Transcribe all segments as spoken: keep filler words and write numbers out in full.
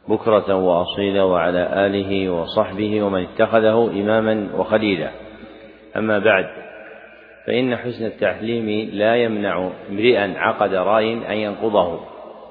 بكرة وأصيلا وعلى آله وصحبه ومن اتخذه إماما وخليلا. أما بعد، فإن حسن التعليم لا يمنع امرئا عقد رأي أن ينقضه.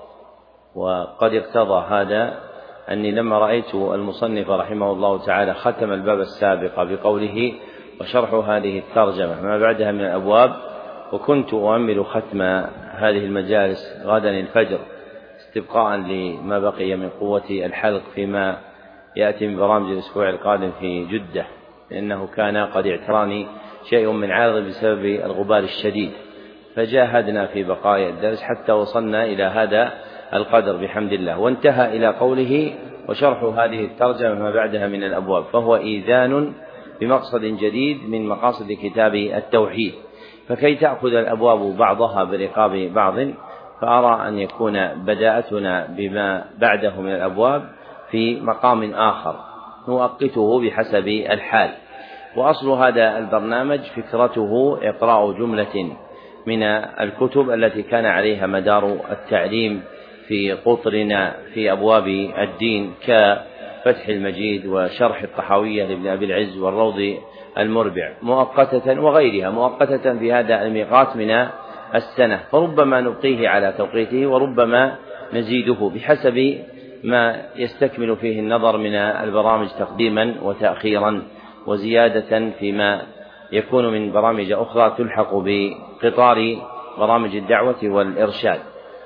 وقد اقتضى هذا أني لما رأيت المصنف رحمه الله تعالى ختم الباب السابق بقوله وشرح هذه الترجمة ما بعدها من الأبواب، وكنت أؤمل ختم هذه المجالس غدا الفجر استبقاء لما بقي من قوة الحلق فيما يأتي من برامج الأسبوع القادم في جدة، لأنه كان قد اعتراني شيء من عارض بسبب الغبار الشديد، فجاهدنا في بقاء الدرس حتى وصلنا إلى هذا القدر بحمد الله، وانتهى إلى قوله وشرح هذه الترجمة ما بعدها من الأبواب، فهو إيذان بمقصد جديد من مقاصد كتاب التوحيد. فكي تأخذ الأبواب بعضها برقاب بعض، فأرى أن يكون بداءتنا بما بعده من الأبواب في مقام آخر نؤقته بحسب الحال. وأصل هذا البرنامج فكرته إقراء جملة من الكتب التي كان عليها مدار التعليم في قطرنا في أبواب الدين، كفتح المجيد وشرح الطحاوية لابن أبي العز والروض المربع مؤقتة، وغيرها مؤقتة في هذا الميقات من السنة، فربما نبقيه على توقيته وربما نزيده بحسب ما يستكمل فيه النظر من البرامج تقديما وتأخيرا وزيادة فيما يكون من برامج أخرى تلحق بقطار برامج الدعوة والإرشاد.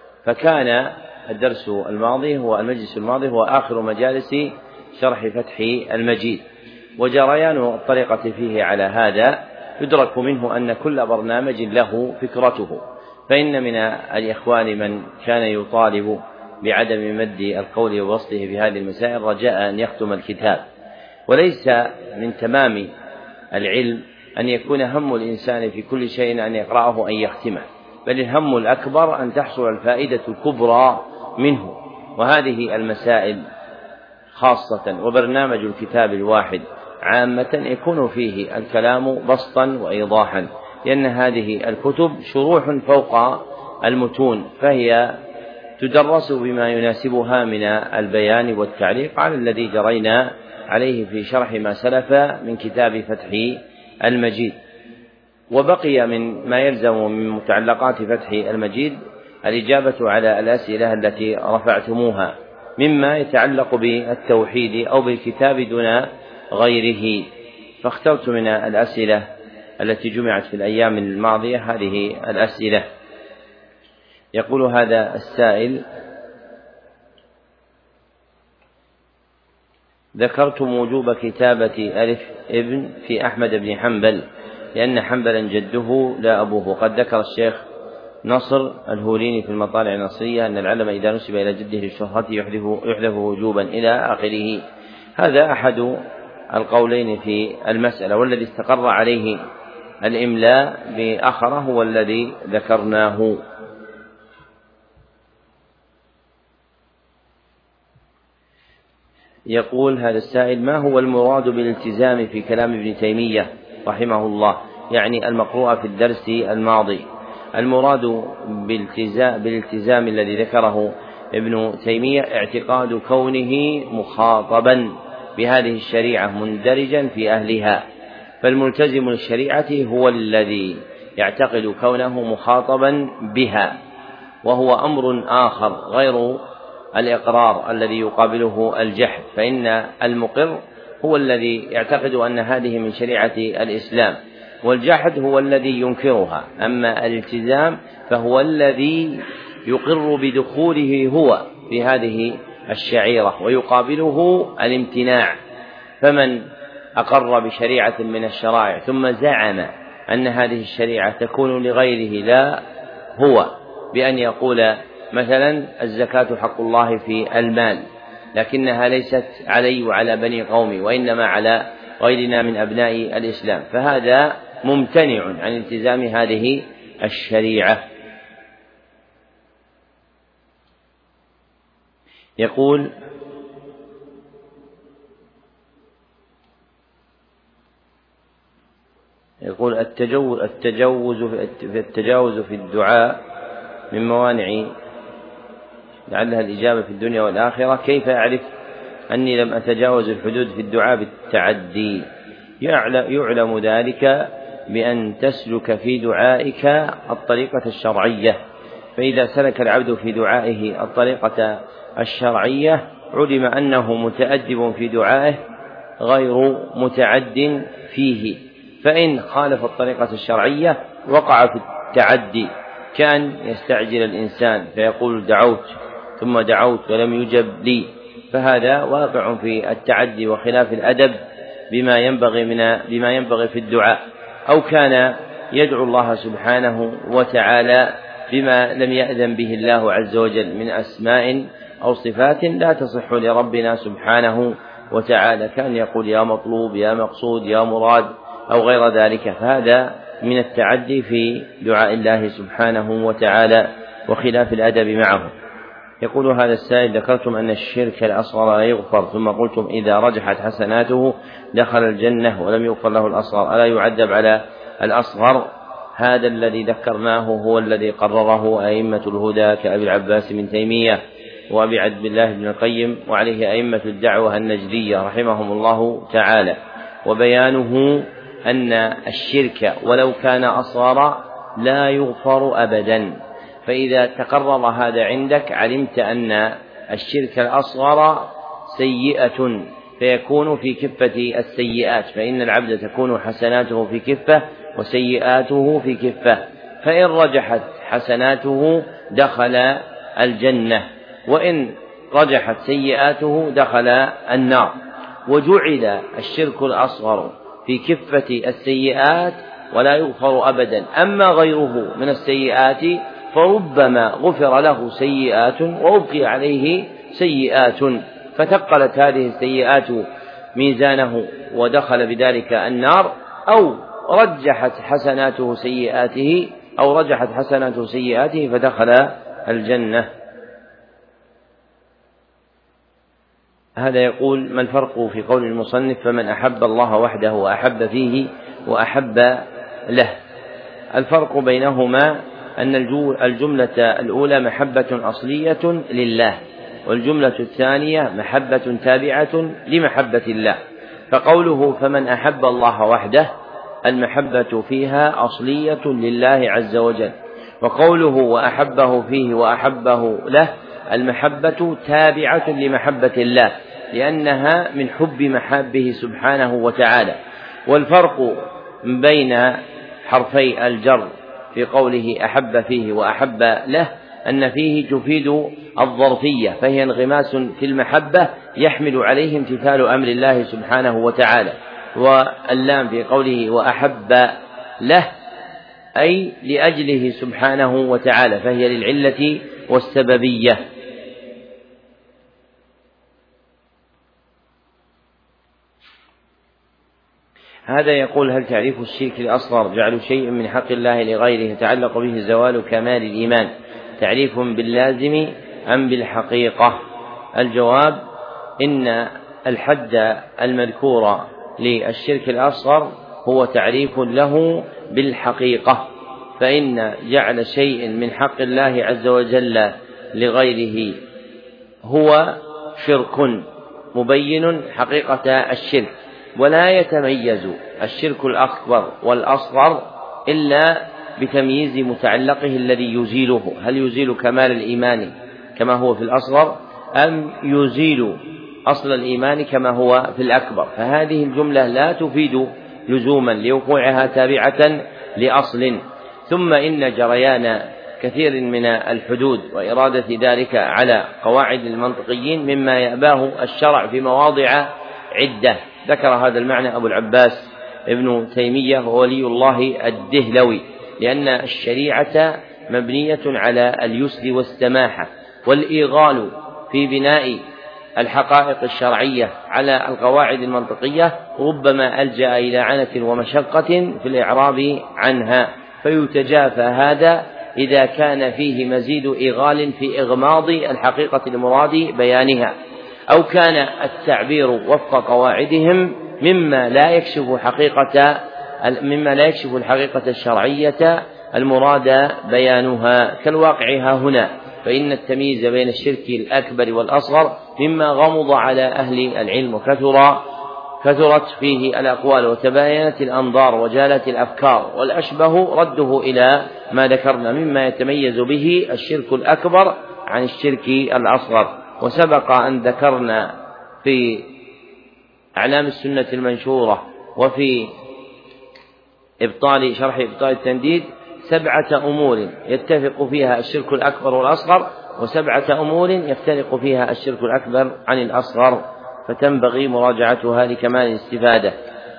فكان الدرس الماضي هو المجلس الماضي هو آخر مجالس شرح فتح المجيد، وجريان الطريقة فيه على هذا يدرك منه أن كل برنامج له فكرته. فإن من الإخوان من كان يطالب بعدم مد القول ووصله في هذه المسائل رجاء أن يختم الكتاب، وليس من تمام العلم أن يكون هم الإنسان في كل شيء أن يقرأه أن يختمه، بل الهم الأكبر أن تحصل الفائدة الكبرى منه. وهذه المسائل خاصة وبرنامج الكتاب الواحد عامة يكون فيه الكلام بسطا وإيضاحا، لأن هذه الكتب شروح فوق المتون، فهي تدرس بما يناسبها من البيان والتعليق على الذي جرينا عليه في شرح ما سلف من كتاب فتح المجيد. وبقي من ما يلزم من متعلقات فتح المجيد الإجابة على الأسئلة التي رفعتموها مما يتعلق بالتوحيد أو بالكتاب دون غيره، فاخترت من الأسئلة التي جمعت في الأيام الماضية هذه الأسئلة. يقول هذا السائل: ذكرتم وجوب كتابة ألف ابن في أحمد بن حنبل لأن حنبلا جده لا أبوه، وقد ذكر الشيخ نصر الهوليني في المطالع النصرية أن العلم إذا نسب إلى جده للشهرة يحذف وجوبا إلى آخره. هذا أحد القولين في المسألة، والذي استقر عليه الإملاء بآخره هو الذي ذكرناه. يقول هذا السائل: ما هو المراد بالالتزام في كلام ابن تيمية رحمه الله، يعني المقروء في الدرس الماضي؟ المراد بالالتزام, بالالتزام الذي ذكره ابن تيمية اعتقاد كونه مخاطبا بهذه الشريعة مندرجا في أهلها، فالملتزم للشريعة هو الذي يعتقد كونه مخاطبا بها، وهو أمر آخر غير الإقرار الذي يقابله الجحد، فإن المقر هو الذي يعتقد أن هذه من شريعة الإسلام، والجحد هو الذي ينكرها. أما الالتزام فهو الذي يقر بدخوله هو في هذه الشعيرة ويقابله الامتناع. فمن أقر بشريعة من الشرائع ثم زعم أن هذه الشريعة تكون لغيره لا هو، بأن يقول مثلا الزكاة حق الله في المال لكنها ليست علي وعلى بني قومي وإنما على غيرنا من أبناء الإسلام، فهذا ممتنع عن التزام هذه الشريعة. يقول: يقول التجوز, التجوز في التجاوز في الدعاء من موانع لعلها الإجابة في الدنيا والآخرة: كيف أعرف أني لم أتجاوز الحدود في الدعاء بالتعدي؟ يعلم ذلك بأن تسلك في دعائك الطريقة الشرعية، فإذا سلك العبد في دعائه الطريقة الشرعية علم أنه متأدب في دعائه غير متعد فيه. فإن خالف الطريقة الشرعية وقع في التعدي، كان يستعجل الإنسان فيقول دعوت ثم دعوت ولم يجب لي، فهذا واقع في التعدي وخلاف الأدب بما ينبغي من بما ينبغي في الدعاء. أو كان يدعو الله سبحانه وتعالى بما لم يأذن به الله عز وجل من أسماء أو صفات لا تصح لربنا سبحانه وتعالى، كان يقول يا مطلوب يا مقصود يا مراد أو غير ذلك، فهذا من التعدي في دعاء الله سبحانه وتعالى وخلاف الأدب معه. يقول هذا السائل: ذكرتم أن الشرك الأصغر لا يغفر، ثم قلتم إذا رجحت حسناته دخل الجنة ولم يغفر له الأصغر، ألا يعذب على الأصغر؟ هذا الذي ذكرناه هو الذي قرره أئمة الهدى كأبي العباس بن تيمية وأبي عبد الله بن القيم، وعليه أئمة الدعوة النجدية رحمهم الله تعالى. وبيانه أن الشرك ولو كان أصغر لا يغفر أبدا، فإذا تقرر هذا عندك علمت أن الشرك الأصغر سيئة فيكون في كفة السيئات، فإن العبد تكون حسناته في كفة وسيئاته في كفة، فإن رجحت حسناته دخل الجنة، وإن رجحت سيئاته دخل النار. وجعل الشرك الأصغر في كفة السيئات ولا يغفر أبدا، أما غيره من السيئات فربما غفر له سيئات وأبقي عليه سيئات، فتقلت هذه السيئات ميزانه ودخل بذلك النار، أو رجحت حسناته سيئاته أو رجحت حسناته سيئاته فدخل الجنة. هذا يقول: ما الفرق في قول المصنف فمن أحب الله وحده وأحب فيه وأحب له؟ الفرق بينهما أن الجملة الأولى محبة أصلية لله، والجملة الثانية محبة تابعة لمحبة الله. فقوله فمن أحب الله وحده المحبة فيها أصلية لله عز وجل، وقوله وأحبه فيه وأحبه له المحبة تابعة لمحبة الله، لأنها من حب محابه سبحانه وتعالى. والفرق بين حرفي الجر في قوله أحب فيه وأحب له أن فيه تفيد الظرفية، فهي انغماس في المحبة يحمل عليه امتثال أمر الله سبحانه وتعالى، واللام في قوله وأحب له أي لأجله سبحانه وتعالى، فهي للعلة والسببية. هذا يقول: هل تعريف الشرك الأصغر جعل شيء من حق الله لغيره يتعلق به زوال كمال الإيمان تعريف باللازم أم بالحقيقة؟ الجواب: إن الحد المذكور للشرك الأصغر هو تعريف له بالحقيقة، فإن جعل شيء من حق الله عز وجل لغيره هو شرك مبين حقيقة الشرك، ولا يتميز الشرك الأكبر والأصغر إلا بتمييز متعلقه الذي يزيله، هل يزيل كمال الإيمان كما هو في الأصغر أم يزيل أصل الإيمان كما هو في الأكبر. فهذه الجملة لا تفيد لزوما لوقوعها تابعة لأصل. ثم إن جريان كثير من الحدود وإرادة ذلك على قواعد المنطقيين مما يأباه الشرع في مواضع عدة، ذكر هذا المعنى أبو العباس ابن تيمية وولي الله الدهلوي، لأن الشريعة مبنية على اليسر والسماحة، والإيغال في بناء الحقائق الشرعية على القواعد المنطقية ربما ألجأ إلى عنة ومشقة في الإعراب عنها، فيتجافى هذا إذا كان فيه مزيد إيغال في إغماض الحقيقة المراد بيانها، أو كان التعبير وفق قواعدهم مما لا يكشف حقيقة مما لا يكشف الحقيقة الشرعية المراد بيانها، كالواقع ها هنا، فإن التمييز بين الشرك الأكبر والأصغر مما غمض على أهل العلم وكثر كثرت فيه الأقوال وتباينت الأنظار وجالت الأفكار، والأشبه رده إلى ما ذكرنا مما يتميز به الشرك الأكبر عن الشرك الأصغر. وسبق أن ذكرنا في أعلام السنة المنشورة وفي إبطال شرح إبطال التنديد سبعة أمور يتفق فيها الشرك الأكبر والأصغر، وسبعة أمور يفترق فيها الشرك الأكبر عن الأصغر، فتنبغي مراجعتها لكمال الاستفادة.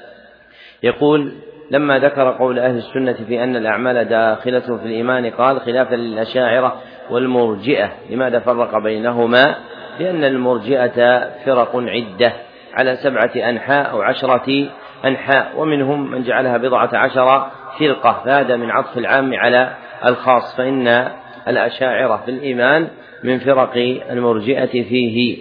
يقول: لما ذكر قول أهل السنة في أن الأعمال داخلة في الإيمان قال: خلافا للأشاعرة والمرجئة. لماذا فرق بينهما؟ لأن المرجئة فرق عدة على سبعة أنحاء أو عشرة أنحاء، ومنهم من جعلها بضعة عشر فرقة، فهذا من عطف العام على الخاص، فإن الأشاعرة في الإيمان من فرق المرجئة فيه.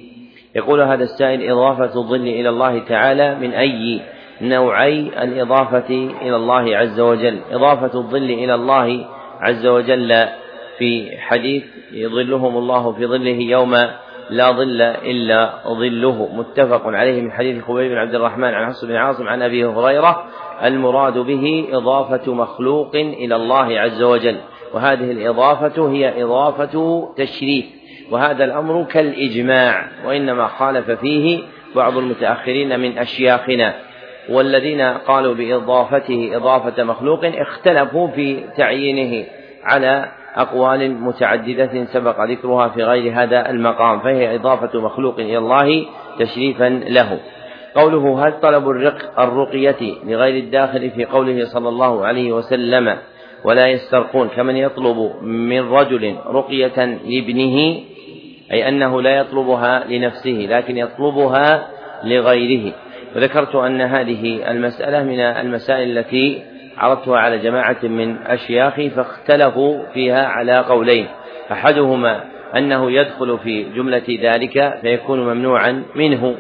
يقول هذا السائل: إضافة الظل إلى الله تعالى من أي نوعي الإضافة إلى الله عز وجل؟ إضافة الظل إلى الله عز وجل في حديث يظلهم الله في ظله يوم لا ظل إلا ظله، متفق عليه من حديث خبيب بن عبد الرحمن عن حفص بن عاصم عن أبي هريرة، المراد به إضافة مخلوق إلى الله عز وجل، وهذه الإضافة هي إضافة تشريف، وهذا الأمر كالإجماع، وإنما خالف فيه بعض المتأخرين من أشياخنا، والذين قالوا بإضافته إضافة مخلوق اختلفوا في تعيينه على أقوال متعددة سبق ذكرها في غير هذا المقام، فهي إضافة مخلوق إلى الله تشريفا له. قوله: هل طلب الرق الرقية لغير الداخل في قوله صلى الله عليه وسلم: ولا يسترقون، كمن يطلب من رجل رقية لابنه، أي أنه لا يطلبها لنفسه لكن يطلبها لغيره. وذكرت أن هذه المسألة من المسائل التي عرضتها على جماعة من أشياخي فاختلفوا فيها على قولين: أحدهما أنه يدخل في جملة ذلك فيكون ممنوعا منه،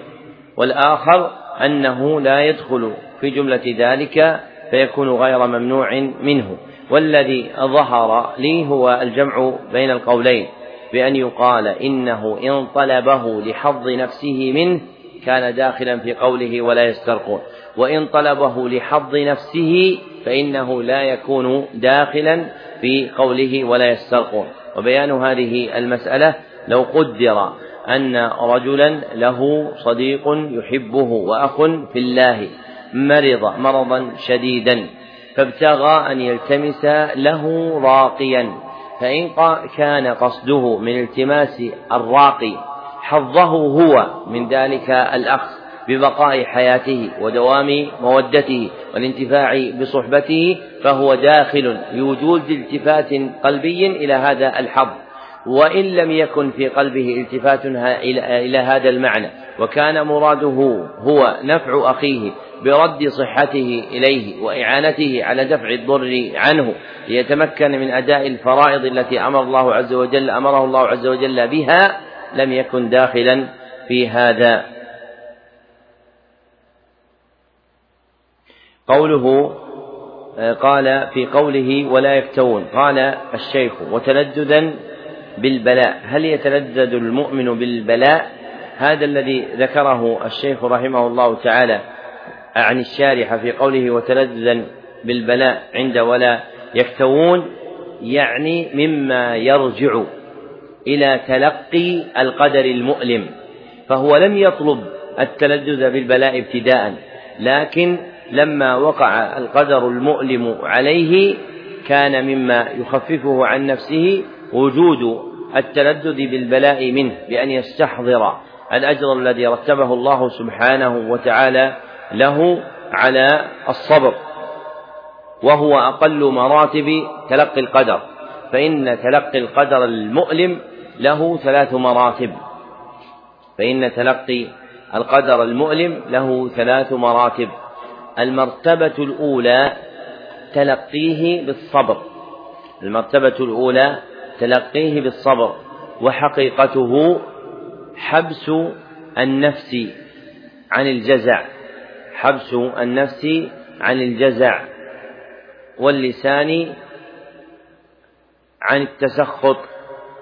والآخر أنه لا يدخل في جملة ذلك فيكون غير ممنوع منه. والذي ظهر لي هو الجمع بين القولين، بأن يقال إنه إن طلبه لحظ نفسه منه كان داخلا في قوله ولا يسترقون، وإن طلبه لحظ نفسه فإنه لا يكون داخلا في قوله ولا يسترقون. وبيان هذه المسألة: لو قدر أن رجلا له صديق يحبه وأخ في الله مرض مرضا شديدا فابتغى أن يلتمس له راقيا، فإن كان قصده من التماس الراقي حظه هو من ذلك الأخ ببقاء حياته ودوام مودته والانتفاع بصحبته فهو داخل لوجود التفات قلبي إلى هذا الحظ، وإن لم يكن في قلبه التفات إلى هذا المعنى وكان مراده هو نفع أخيه برد صحته إليه وإعانته على دفع الضر عنه ليتمكن من أداء الفرائض التي أمر الله عز وجل أمره الله عز وجل بها، لم يكن داخلا في هذا. قوله قال في قوله ولا يكتوون، قال الشيخ: وتلذذا بالبلاء. هل يتلذذ المؤمن بالبلاء؟ هذا الذي ذكره الشيخ رحمه الله تعالى عن الشارح في قوله وتلذذا بالبلاء عند ولا يكتوون، يعني مما يرجع إلى تلقي القدر المؤلم، فهو لم يطلب التلذذ بالبلاء ابتداء، لكن لما وقع القدر المؤلم عليه كان مما يخففه عن نفسه وجود التلذذ بالبلاء منه، بأن يستحضر الأجر الذي رتبه الله سبحانه وتعالى له على الصبر، وهو أقل مراتب تلقي القدر، فإن تلقي القدر المؤلم له ثلاث مراتب فإن تلقي القدر المؤلم له ثلاث مراتب. المرتبة الأولى تلقيه بالصبر المرتبة الأولى تلقيه بالصبر وحقيقته حبس النفس عن الجزع حبس النفس عن الجزع واللسان عن التسخط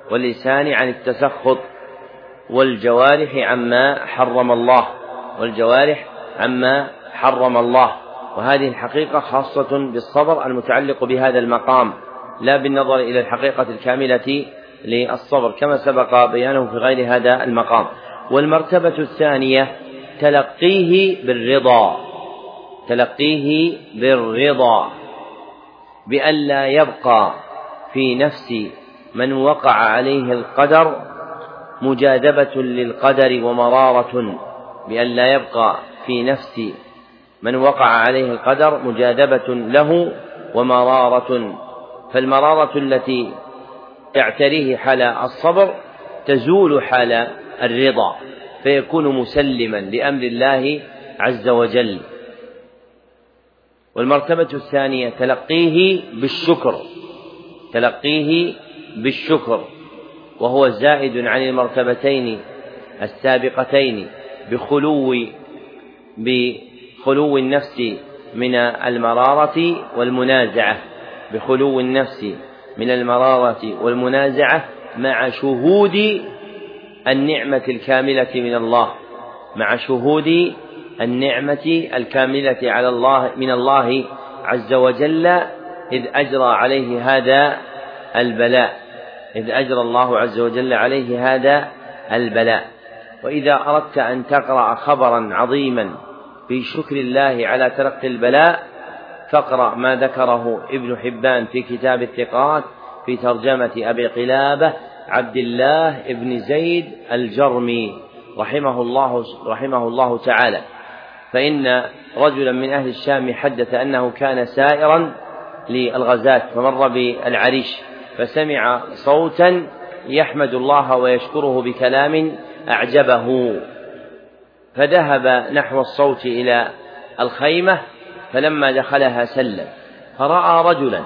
واللسان عن التسخط، والجوارح عما حرم الله والجوارح عما حرم الله وهذه الحقيقة خاصة بالصبر المتعلق بهذا المقام، لا بالنظر إلى الحقيقة الكاملة للصبر كما سبق بيانه في غير هذا المقام. والمرتبة الثانية تلقيه بالرضا تلقيه بالرضا بأن لا يبقى في نفس من وقع عليه القدر مجاذبة للقدر ومرارة بأن لا يبقى في نفس من وقع عليه القدر مجاذبة له ومرارة، فالمرارة التي تعتريه حال الصبر تزول حال الرضا، فيكون مسلما لأمر الله عز وجل. والمرتبة الثانية تلقيه بالشكر تلقيه بالشكر وهو زائد عن المرتبتين السابقتين بخلو بخلو النفس من المرارة والمنازعة بخلو النفس من المرارة والمنازعة مع شهود النعمة الكاملة من الله مع شهود النعمة الكاملة على الله من الله عز وجل إذ أجرى عليه هذا البلاء إذ أجرى الله عز وجل عليه هذا البلاء. وإذا أردت أن تقرأ خبرا عظيما في شكر الله على تلقي البلاء فاقرأ ما ذكره ابن حبان في كتاب الثقات في ترجمة أبي قلابة عبد الله ابن زيد الجرمي رحمه الله رحمه الله تعالى، فإن رجلا من أهل الشام حدث أنه كان سائرا للغزاة فمر بالعريش فسمع صوتا يحمد الله ويشكره بكلام أعجبه، فذهب نحو الصوت إلى الخيمة، فلما دخلها سلم فرأى رجلا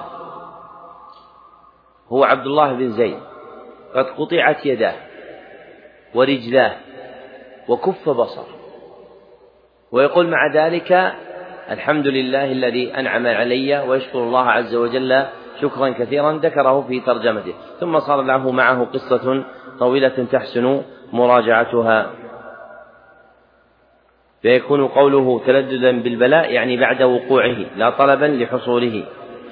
هو عبد الله بن زيد قد قطعت يداه ورجلاه وكف بصر، ويقول مع ذلك الحمد لله الذي أنعم علي ويشكر الله عز وجل شكرا كثيرا، ذكره في ترجمته. ثم صار له معه قصة طويلة تحسن مراجعتها. فيكون قوله تلذذا بالبلاء يعني بعد وقوعه لا طلبا لحصوله.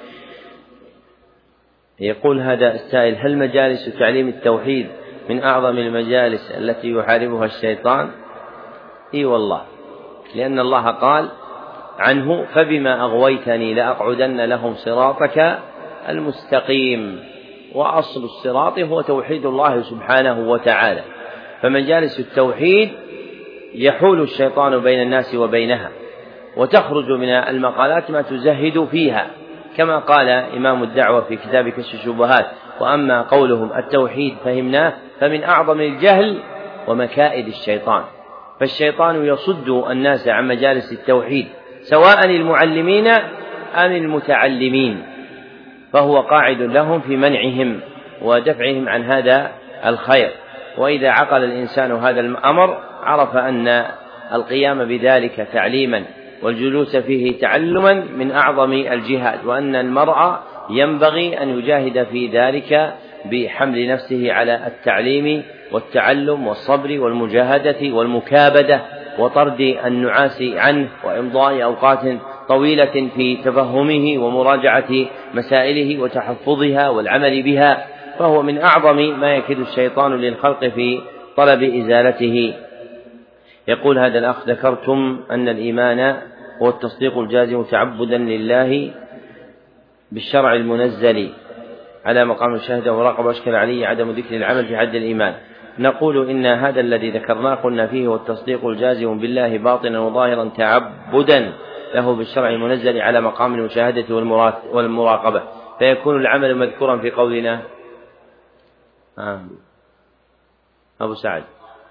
يقول هذا السائل: هل مجالس تعليم التوحيد من أعظم المجالس التي يحاربها الشيطان؟ إي والله، لأن الله قال عنه: فبما أغويتني لأقعدن لهم صراطك المستقيم. وأصل الصراط هو توحيد الله سبحانه وتعالى، فمجالس التوحيد يحول الشيطان بين الناس وبينها، وتخرج من المقالات ما تزهد فيها، كما قال إمام الدعوة في كتاب كشف الشبهات: وأما قولهم التوحيد فهمناه فمن أعظم الجهل ومكائد الشيطان. فالشيطان يصد الناس عن مجالس التوحيد سواء المعلمين أم المتعلمين، فهو قاعد لهم في منعهم ودفعهم عن هذا الخير. وإذا عقل الإنسان هذا الأمر عرف أن القيام بذلك تعليما والجلوس فيه تعلما من أعظم الجهاد، وأن المرء ينبغي أن يجاهد في ذلك بحمل نفسه على التعليم والتعلم والصبر والمجاهدة والمكابدة وطرد النعاس عنه وإمضاء أوقات طويلة في تفهمه ومراجعة مسائله وتحفظها والعمل بها، فهو من أعظم ما يكيد الشيطان للخلق في طلب إزالته. يقول هذا الأخ: ذكرتم أن الإيمان هو التصديق الجازم تعبدا لله بالشرع المنزل على مقام الشهادة وراقب أشكل عليه عدم ذكر العمل في حد الإيمان. نقول إن هذا الذي ذكرناه قلنا فيه هو التصديق الجازم بالله باطنا وظاهرا تعبدا له بالشرع المنزل على مقام المشاهدة والمراقبة، فيكون العمل مذكورا في قولنا آه. أبو سعد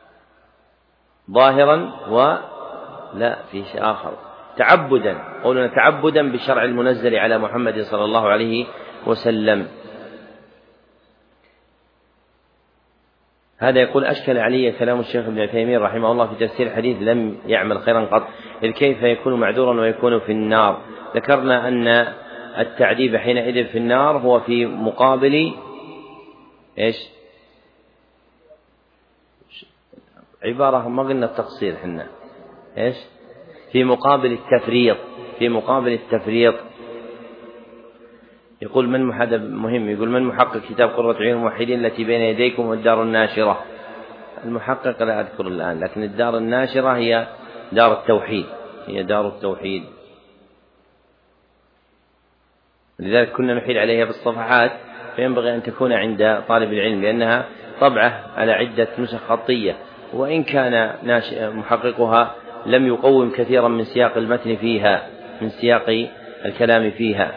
ظاهرا ولا في شيء آخر تعبدا، قولنا تعبدا بالشرع المنزل على محمد صلى الله عليه وسلم. هذا يقول: أشكل علي كلام الشيخ ابن عثيمين رحمه الله في تفسير حديث لم يعمل خيرا قط، إذ كيف يكون معذورا ويكون في النار؟ ذكرنا أن التعذيب حينئذ في النار هو في مقابل إيش؟ عبارة ما قلنا التقصير حنا إيش في مقابل التفريط، في مقابل التفريط. يقول من محدد مهم، يقول من محقق كتاب قرة عيون الموحدين التي بين يديكم والدار الناشرة؟ المحقق لا أذكر الآن، لكن الدار الناشرة هي دار التوحيد، هي دار التوحيد، لذلك كنا نحيل عليها بالصفحات، فينبغي أن تكون عند طالب العلم لأنها طبعة على عدة نسخ خطية، وإن كان محققها لم يقوم كثيرا من سياق المتن فيها، من سياق الكلام فيها.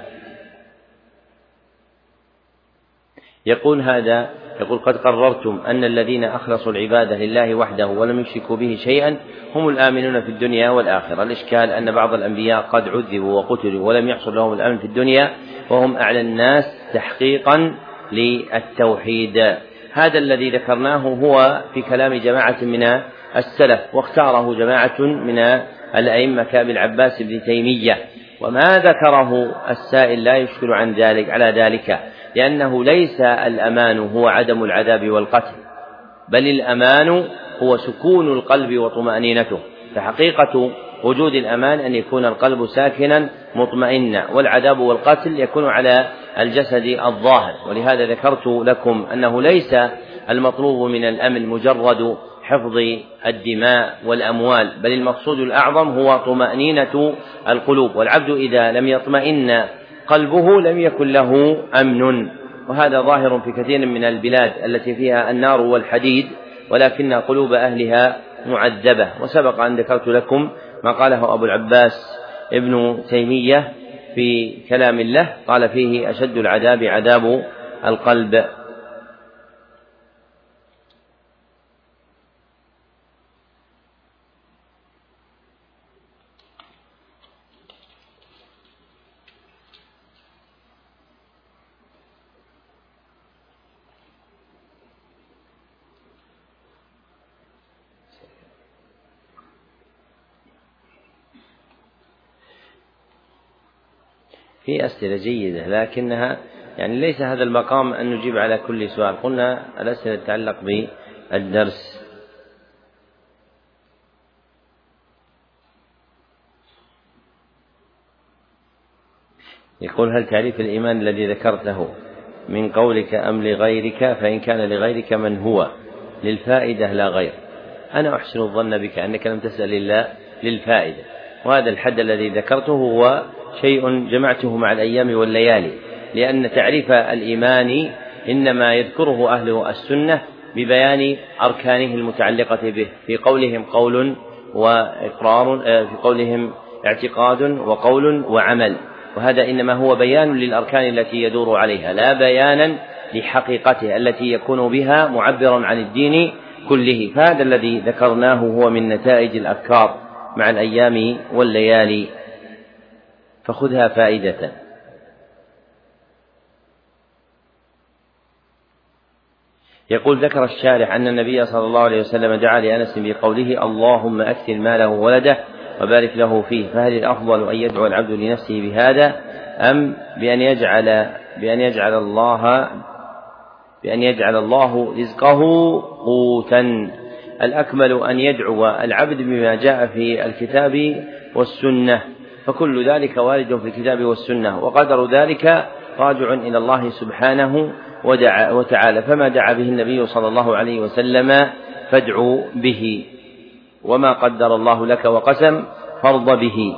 يقول هذا يقول قد قررتم أن الذين أخلصوا العبادة لله وحده ولم يشركوا به شيئا هم الآمنون في الدنيا والآخرة. الإشكال أن بعض الأنبياء قد عذبوا وقتلوا ولم يحصل لهم الأمن في الدنيا وهم أعلى الناس تحقيقا للتوحيد. هذا الذي ذكرناه هو في كلام جماعة من السلف، واختاره جماعة من الأئمة كأبي العباس بن تيمية، وما ذكره السائل لا يشكل عن ذلك على ذلك، لأنه ليس الأمان هو عدم العذاب والقتل، بل الأمان هو سكون القلب وطمأنينته، فحقيقة وجود الأمان أن يكون القلب ساكنا مطمئنا، والعذاب والقتل يكون على الجسد الظاهر. ولهذا ذكرت لكم أنه ليس المطلوب من الأمن مجرد حفظ الدماء والأموال، بل المقصود الأعظم هو طمأنينة القلوب، والعبد إذا لم يطمئن قلبه لم يكن له أمن. وهذا ظاهر في كثير من البلاد التي فيها النار والحديد ولكن قلوب أهلها معذبة. وسبق أن ذكرت لكم ما قاله أبو العباس ابن تيمية في كلام الله، قال فيه أشد العذاب عذاب القلب. في أسئلة جيدة، لكنها يعني ليس هذا المقام أن نجيب على كل سؤال، قلنا الأسئلة تتعلق بالدرس. يقول هل تعريف الإيمان الذي ذكرته من قولك أم لغيرك؟ فإن كان لغيرك من هو للفائدة لا غير. أنا أحسن الظن بك أنك لم تسأل إلا للفائدة، وهذا الحد الذي ذكرته هو شيء جمعته مع الأيام والليالي، لأن تعريف الإيمان إنما يذكره أهل السنة ببيان أركانه المتعلقة به، في قولهم قول وإقرار، في قولهم اعتقاد وقول وعمل، وهذا إنما هو بيان للأركان التي يدور عليها، لا بيانا لحقيقته التي يكون بها معبرا عن الدين كله. فهذا الذي ذكرناه هو من نتائج الأفكار مع الأيام والليالي، فخذها فائدة. يقول ذكر الشارح أن النبي صلى الله عليه وسلم دعا لأنس بقوله اللهم أكثر ماله وولده وبارك له فيه، فهل الأفضل أن يدعو العبد لنفسه بهذا أم بأن يجعل بأن يجعل الله بأن يجعل الله رزقه قوتا؟ الأكمل أن يدعو العبد بما جاء في الكتاب والسنة، فكل ذلك وارد في الكتاب والسنة، وقدر ذلك راجع إلى الله سبحانه وتعالى، فما دعا به النبي صلى الله عليه وسلم فادعوا به، وما قدر الله لك وقسم فارض به.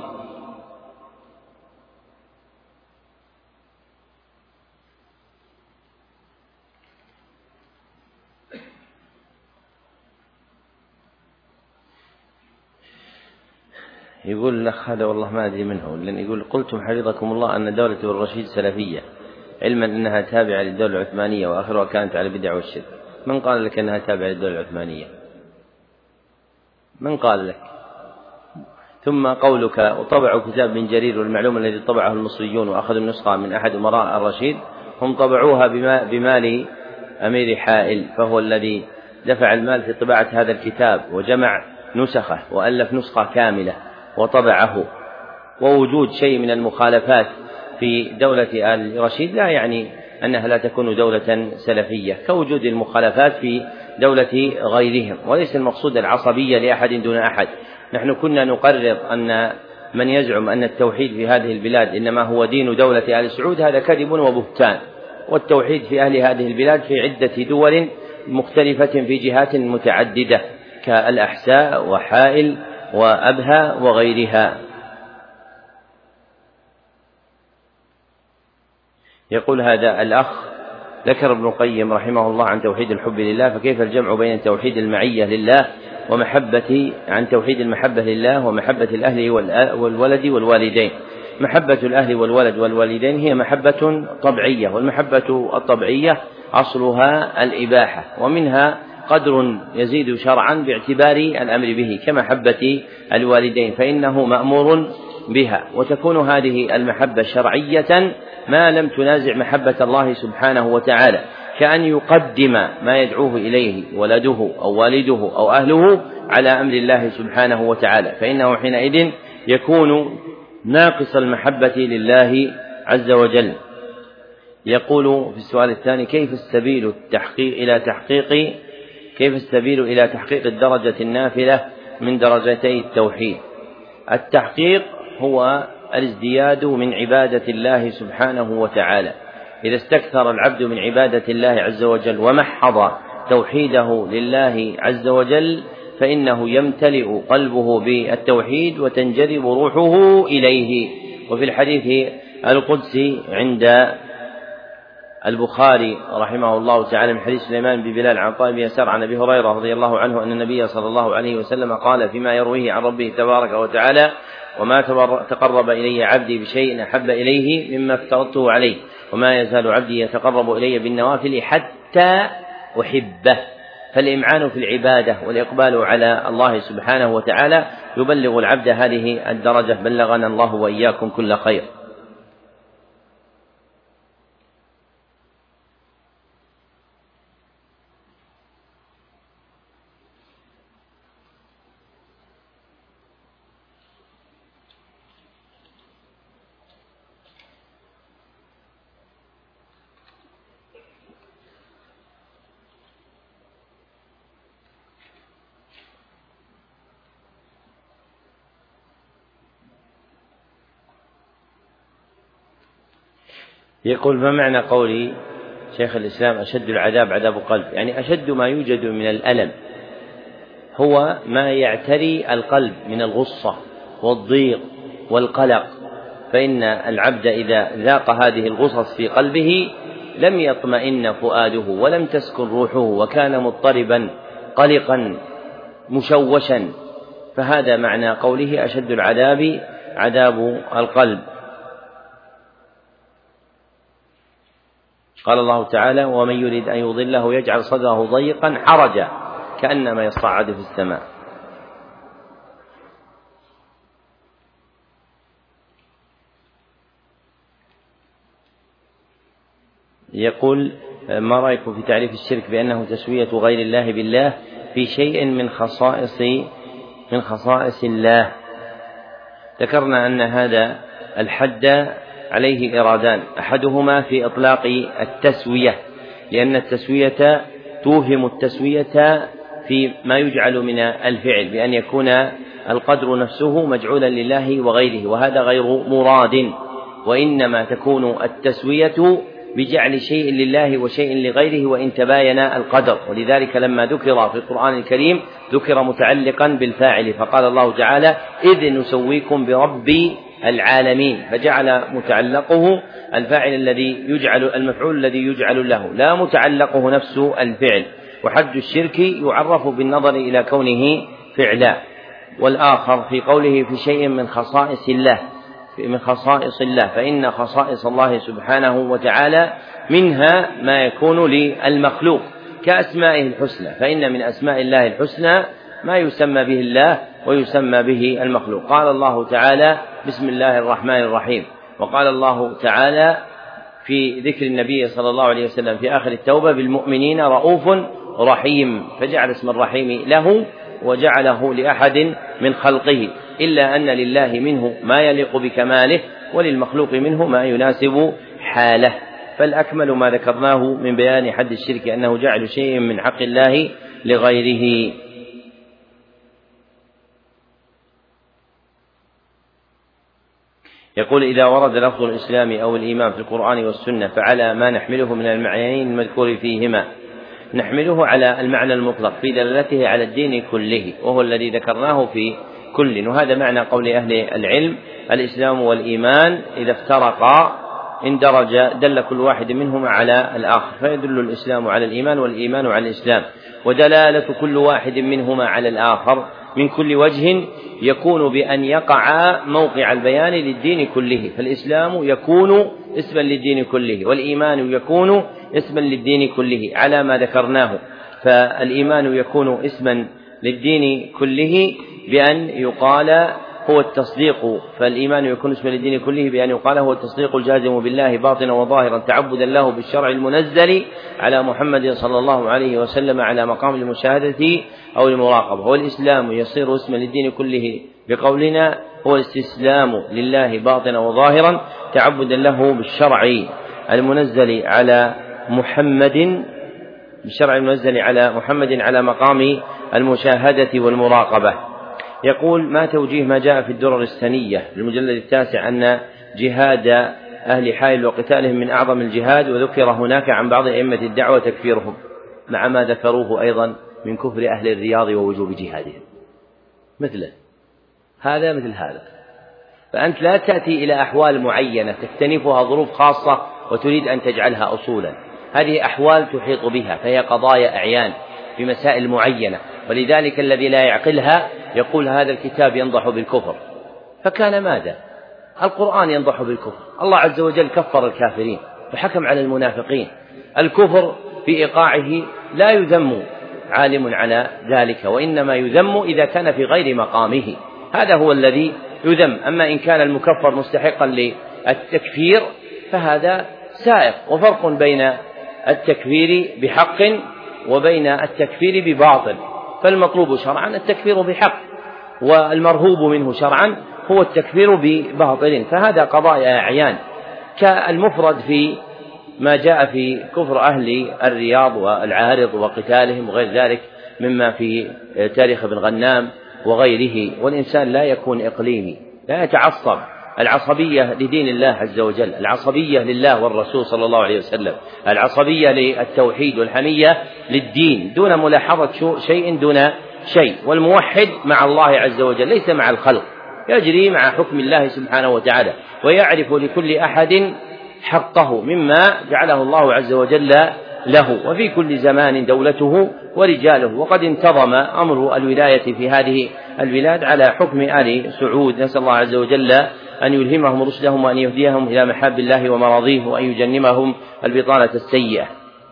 يقول الأخ هذا والله ما أدري منه، لأن يقول قلتم حفظكم الله أن دولة الرشيد سلفية، علما أنها تابعة للدولة العثمانية وآخرها كانت على البدع والشرك. من قال لك أنها تابعة للدولة العثمانية؟ من قال لك؟ ثم قولك وطبعوا كتاب بن جرير والمعلوم الذي طبعه المصريون وأخذوا النسخة من أحد أمراء الرشيد، هم طبعوها بمال أمير حائل، فهو الذي دفع المال في طباعة هذا الكتاب وجمع نسخه وألف نسخة كاملة وطبعه. ووجود شيء من المخالفات في دولة آل رشيد لا يعني أنها لا تكون دولة سلفية، كوجود المخالفات في دولة غيرهم. وليس المقصود العصبية لأحد دون أحد. نحن كنا نقرر أن من يزعم أن التوحيد في هذه البلاد إنما هو دين دولة آل سعود هذا كذب وبهتان، والتوحيد في أهل هذه البلاد في عدة دول مختلفة في جهات متعددة كالأحساء وحائل وأبها وغيرها. يقول هذا الأخ: ذكر ابن القيم رحمه الله عن توحيد الحب لله، فكيف الجمع بين توحيد المعية لله ومحبة عن توحيد المحبة لله ومحبة الأهل والولد والوالدين؟ محبة الأهل والولد والوالدين هي محبة طبيعية، والمحبة الطبيعية أصلها الإباحة، ومنها قدر يزيد شرعا باعتبار الأمر به كمحبة الوالدين فإنه مأمور بها، وتكون هذه المحبة شرعية ما لم تنازع محبة الله سبحانه وتعالى، كأن يقدم ما يدعوه إليه ولده أو والده أو أهله على أمر الله سبحانه وتعالى، فإنه حينئذ يكون ناقص المحبة لله عز وجل. يقول في السؤال الثاني: كيف السبيل التحقيق إلى تحقيق كيف السبيل إلى تحقيق الدرجة النافلة من درجتي التوحيد؟ التحقيق هو الازدياد من عبادة الله سبحانه وتعالى. إذا استكثر العبد من عبادة الله عز وجل ومحض توحيده لله عز وجل فإنه يمتلئ قلبه بالتوحيد وتنجذب روحه إليه. وفي الحديث القدسي عند البخاري رحمه الله تعالى من حديث سليمان بن بلال عن طائب يسار عن أبي هريرة رضي الله عنه أن النبي صلى الله عليه وسلم قال فيما يرويه عن ربه تبارك وتعالى: وما تقرب إلي عبدي بشيء أحب إليه مما افترضته عليه، وما يزال عبدي يتقرب إلي بالنوافل حتى أحبه. فالإمعان في العبادة والإقبال على الله سبحانه وتعالى يبلغ العبد هذه الدرجة، بلغنا الله وإياكم كل خير. يقول: ما معنى قول شيخ الإسلام أشد العذاب عذاب قلب؟ يعني أشد ما يوجد من الألم هو ما يعتري القلب من الغصة والضيق والقلق، فإن العبد إذا ذاق هذه الغصص في قلبه لم يطمئن فؤاده ولم تسكن روحه وكان مضطربا قلقا مشوشا، فهذا معنى قوله أشد العذاب عذاب القلب. قال الله تعالى: ومن يريد أن يضله يجعل صدره ضيقا حرجا كأنما يصعد في السماء. يقول: ما رأيكم في تعريف الشرك بأنه تسوية غير الله بالله في شيء من خصائص من خصائص الله؟ ذكرنا أن هذا الحد عليه إرادان، أحدهما في إطلاق التسوية، لأن التسوية توهم التسوية في ما يجعل من الفعل بأن يكون القدر نفسه مجعولا لله وغيره، وهذا غير مراد، وإنما تكون التسوية بجعل شيء لله وشيء لغيره وإن تباين القدر. ولذلك لما ذكر في القرآن الكريم ذكر متعلقا بالفاعل، فقال الله تعالى: إذ نسويكم برب العالمين، فجعل متعلقه الفاعل الذي يجعل المفعول الذي يجعل له، لا متعلقه نفس الفعل. وحد الشرك يعرف بالنظر إلى كونه فعلا. والآخر في قوله في شيء من خصائص الله من خصائص الله فإن خصائص الله سبحانه وتعالى منها ما يكون للمخلوق كأسمائه الحسنى، فإن من أسماء الله الحسنى ما يسمى به الله ويسمى به المخلوق. قال الله تعالى: بسم الله الرحمن الرحيم. وقال الله تعالى في ذكر النبي صلى الله عليه وسلم في آخر التوبة: بالمؤمنين رؤوف رحيم، فجعل اسم الرحيم له وجعله لأحد من خلقه، إلا أن لله منه ما يليق بكماله وللمخلوق منه ما يناسب حاله. فالأكمل ما ذكرناه من بيان حد الشرك أنه جعل شيء من حق الله لغيره. يقول: إذا ورد لفظ الإسلام أو الإيمان في القرآن والسنة فعلى ما نحمله من المعنيين المذكور فيهما. نحمله على المعنى المطلق في دلالته على الدين كله، وهو الذي ذكرناه في كل، وهذا معنى قول أهل العلم: الإسلام والإيمان إذا افترقا اندرج دل كل واحد منهما على الآخر، فيدل الإسلام على الإيمان والإيمان على الإسلام، ودلالة كل واحد منهما على الآخر من كل وجه يكون بأن يقع موقع البيان للدين كله، فالإسلام يكون اسما للدين كله، والإيمان يكون اسما للدين كله على ما ذكرناه. فالإيمان يكون اسما للدين كله بأن يقال هو التصديق، فالإيمان يكون اسما للدين كله بأن يقال هو التصديق الجازم بالله باطنا وظاهرا تعبدا له بالشرع المنزل على محمد صلى الله عليه وسلم على مقام المشاهدة أو المراقبة. والإسلام يصير اسما للدين كله بقولنا هو الاستسلام لله باطنا وظاهرا تعبدا له بالشرع المنزل على محمد بالشرع المنزل على محمد على مقام المشاهدة والمراقبة. يقول: ما توجيه ما جاء في الدرر السنية المجلد التاسع أن جهاد أهل حائل وقتالهم من أعظم الجهاد، وذكر هناك عن بعض أئمة الدعوة تكفيرهم مع ما ذكروه أيضا من كفر أهل الرياض ووجوب جهادهم مثله هذا مثل هذا. فأنت لا تأتي إلى أحوال معينة تكتنفها ظروف خاصة وتريد أن تجعلها أصولا، هذه أحوال تحيط بها، فهي قضايا أعيان في مسائل معينة، ولذلك الذي لا يعقلها يقول هذا الكتاب ينضح بالكفر، فكان ماذا؟ القرآن ينضح بالكفر، الله عز وجل كفر الكافرين وحكم على المنافقين. الكفر في إيقاعه لا يذم عالم على ذلك، وإنما يذم إذا كان في غير مقامه، هذا هو الذي يذم. أما إن كان المكفر مستحقا للتكفير فهذا سائق. وفرق بين التكفير بحق وبين التكفير بباطل، فالمطلوب شرعا التكفير بحق، والمرهوب منه شرعا هو التكفير بباطل، فهذا قضايا أعيان. كالمفرد في ما جاء في كفر أهل الرياض والعارض وقتالهم وغير ذلك مما في تاريخ ابن غنام وغيره. والإنسان لا يكون إقليمي، لا يتعصب، العصبية لدين الله عز وجل، العصبية لله والرسول صلى الله عليه وسلم، العصبية للتوحيد والحمية للدين دون ملاحظة شيء دون شيء. والموحد مع الله عز وجل ليس مع الخلق، يجري مع حكم الله سبحانه وتعالى، ويعرف لكل أحد حقه مما جعله الله عز وجل له، وفي كل زمان دولته ورجاله. وقد انتظم أمر الولاية في هذه البلاد على حكم آل سعود، نسأل الله عز وجل أن يلهمهم رشدهم وأن يهديهم إلى محاب الله ومراضيه، وأن يجنبهم البطانة السيئة.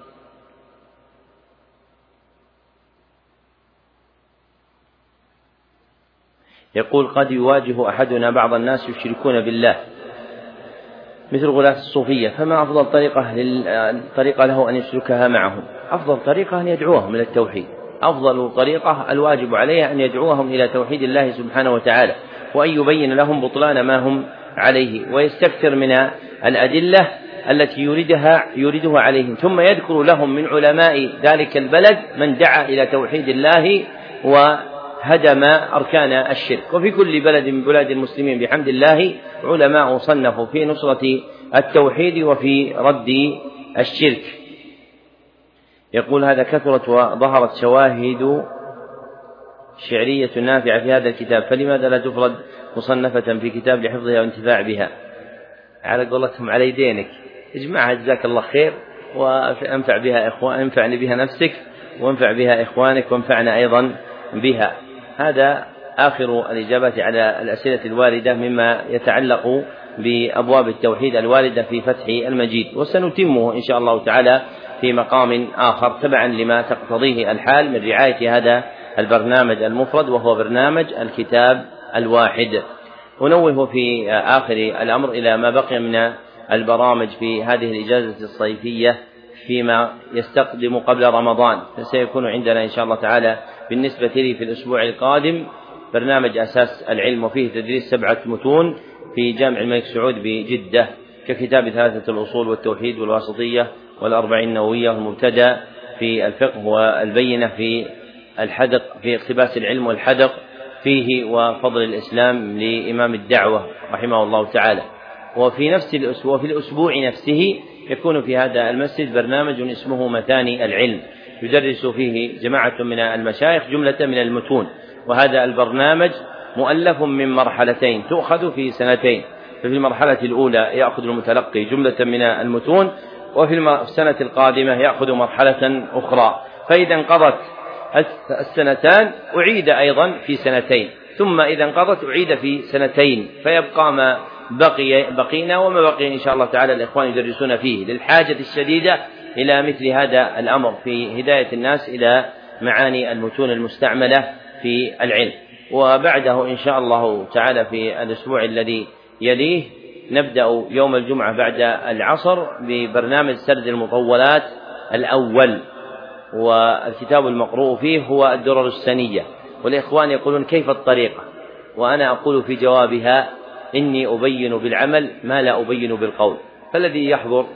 يقول: قد يواجه أحدنا بعض الناس يشركون بالله مثل غلاة الصوفية، فما أفضل طريقة, طريقة له أن يسلكها معهم؟ أفضل طريقة أن يدعوهم إلى التوحيد، أفضل طريقة الواجب عليه أن يدعوهم إلى توحيد الله سبحانه وتعالى، وأن يبين لهم بطلان ما هم عليه، ويستكثر من الأدلة التي يريدها يريدها عليهم، ثم يذكر لهم من علماء ذلك البلد من دعا إلى توحيد الله وهدم أركان الشرك. وفي كل بلد من بلاد المسلمين بحمد الله علماء صنفوا في نصرة التوحيد وفي رد الشرك. يقول: هذا كثرت وظهرت شواهد شعرية نافعة في هذا الكتاب، فلماذا لا تفرد مصنفة في كتاب لحفظها والانتفاع بها؟ على قولتهم على يدينك، اجمعها جزاك الله خير، وانفع بها إخوان، انفعني بها نفسك وانفع بها إخوانك وانفعنا أيضا بها. هذا آخر الإجابات على الأسئلة الواردة مما يتعلق بأبواب التوحيد الواردة في فتح المجيد، وسنتمه إن شاء الله تعالى في مقام آخر تبعا لما تقتضيه الحال من رعاية هذا البرنامج المفرد وهو برنامج الكتاب الواحد. أنوه في آخر الأمر إلى ما بقي من البرامج في هذه الإجازة الصيفية فيما يستقدم قبل رمضان، فسيكون عندنا إن شاء الله تعالى بالنسبة لي في الأسبوع القادم برنامج أساس العلم، وفيه تدريس سبعة متون في جامع الملك سعود بجدة، ككتاب ثلاثة الأصول والتوحيد والواسطية والأربعين النووية والمبتدأ في الفقه والبينة في الحدق في اقتباس العلم والحدق فيه وفضل الإسلام لإمام الدعوة رحمه الله تعالى. وفي نفس الأسبوع في الأسبوع نفسه يكون في هذا المسجد برنامج اسمه مثاني العلم، يدرس فيه جماعة من المشايخ جملة من المتون، وهذا البرنامج مؤلف من مرحلتين تؤخذ في سنتين. ففي المرحلة الأولى يأخذ المتلقي جملة من المتون، وفي السنة القادمة يأخذ مرحلة أخرى، فإذا انقضت السنتان أعيد أيضا في سنتين، ثم إذا انقضت أعيد في سنتين، فيبقى ما بقي بقينا وما بقي إن شاء الله تعالى الإخوان يدرسون فيه، للحاجة الشديدة إلى مثل هذا الأمر في هداية الناس إلى معاني المتون المستعملة في العلم. وبعده إن شاء الله تعالى في الأسبوع الذي يليه نبدأ يوم الجمعة بعد العصر ببرنامج سرد المطولات الأول، والكتاب المقروء فيه هو الدرر السنية. والإخوان يقولون كيف الطريقة؟ وأنا أقول في جوابها إني أبين بالعمل ما لا أبين بالقول، فالذي يحضر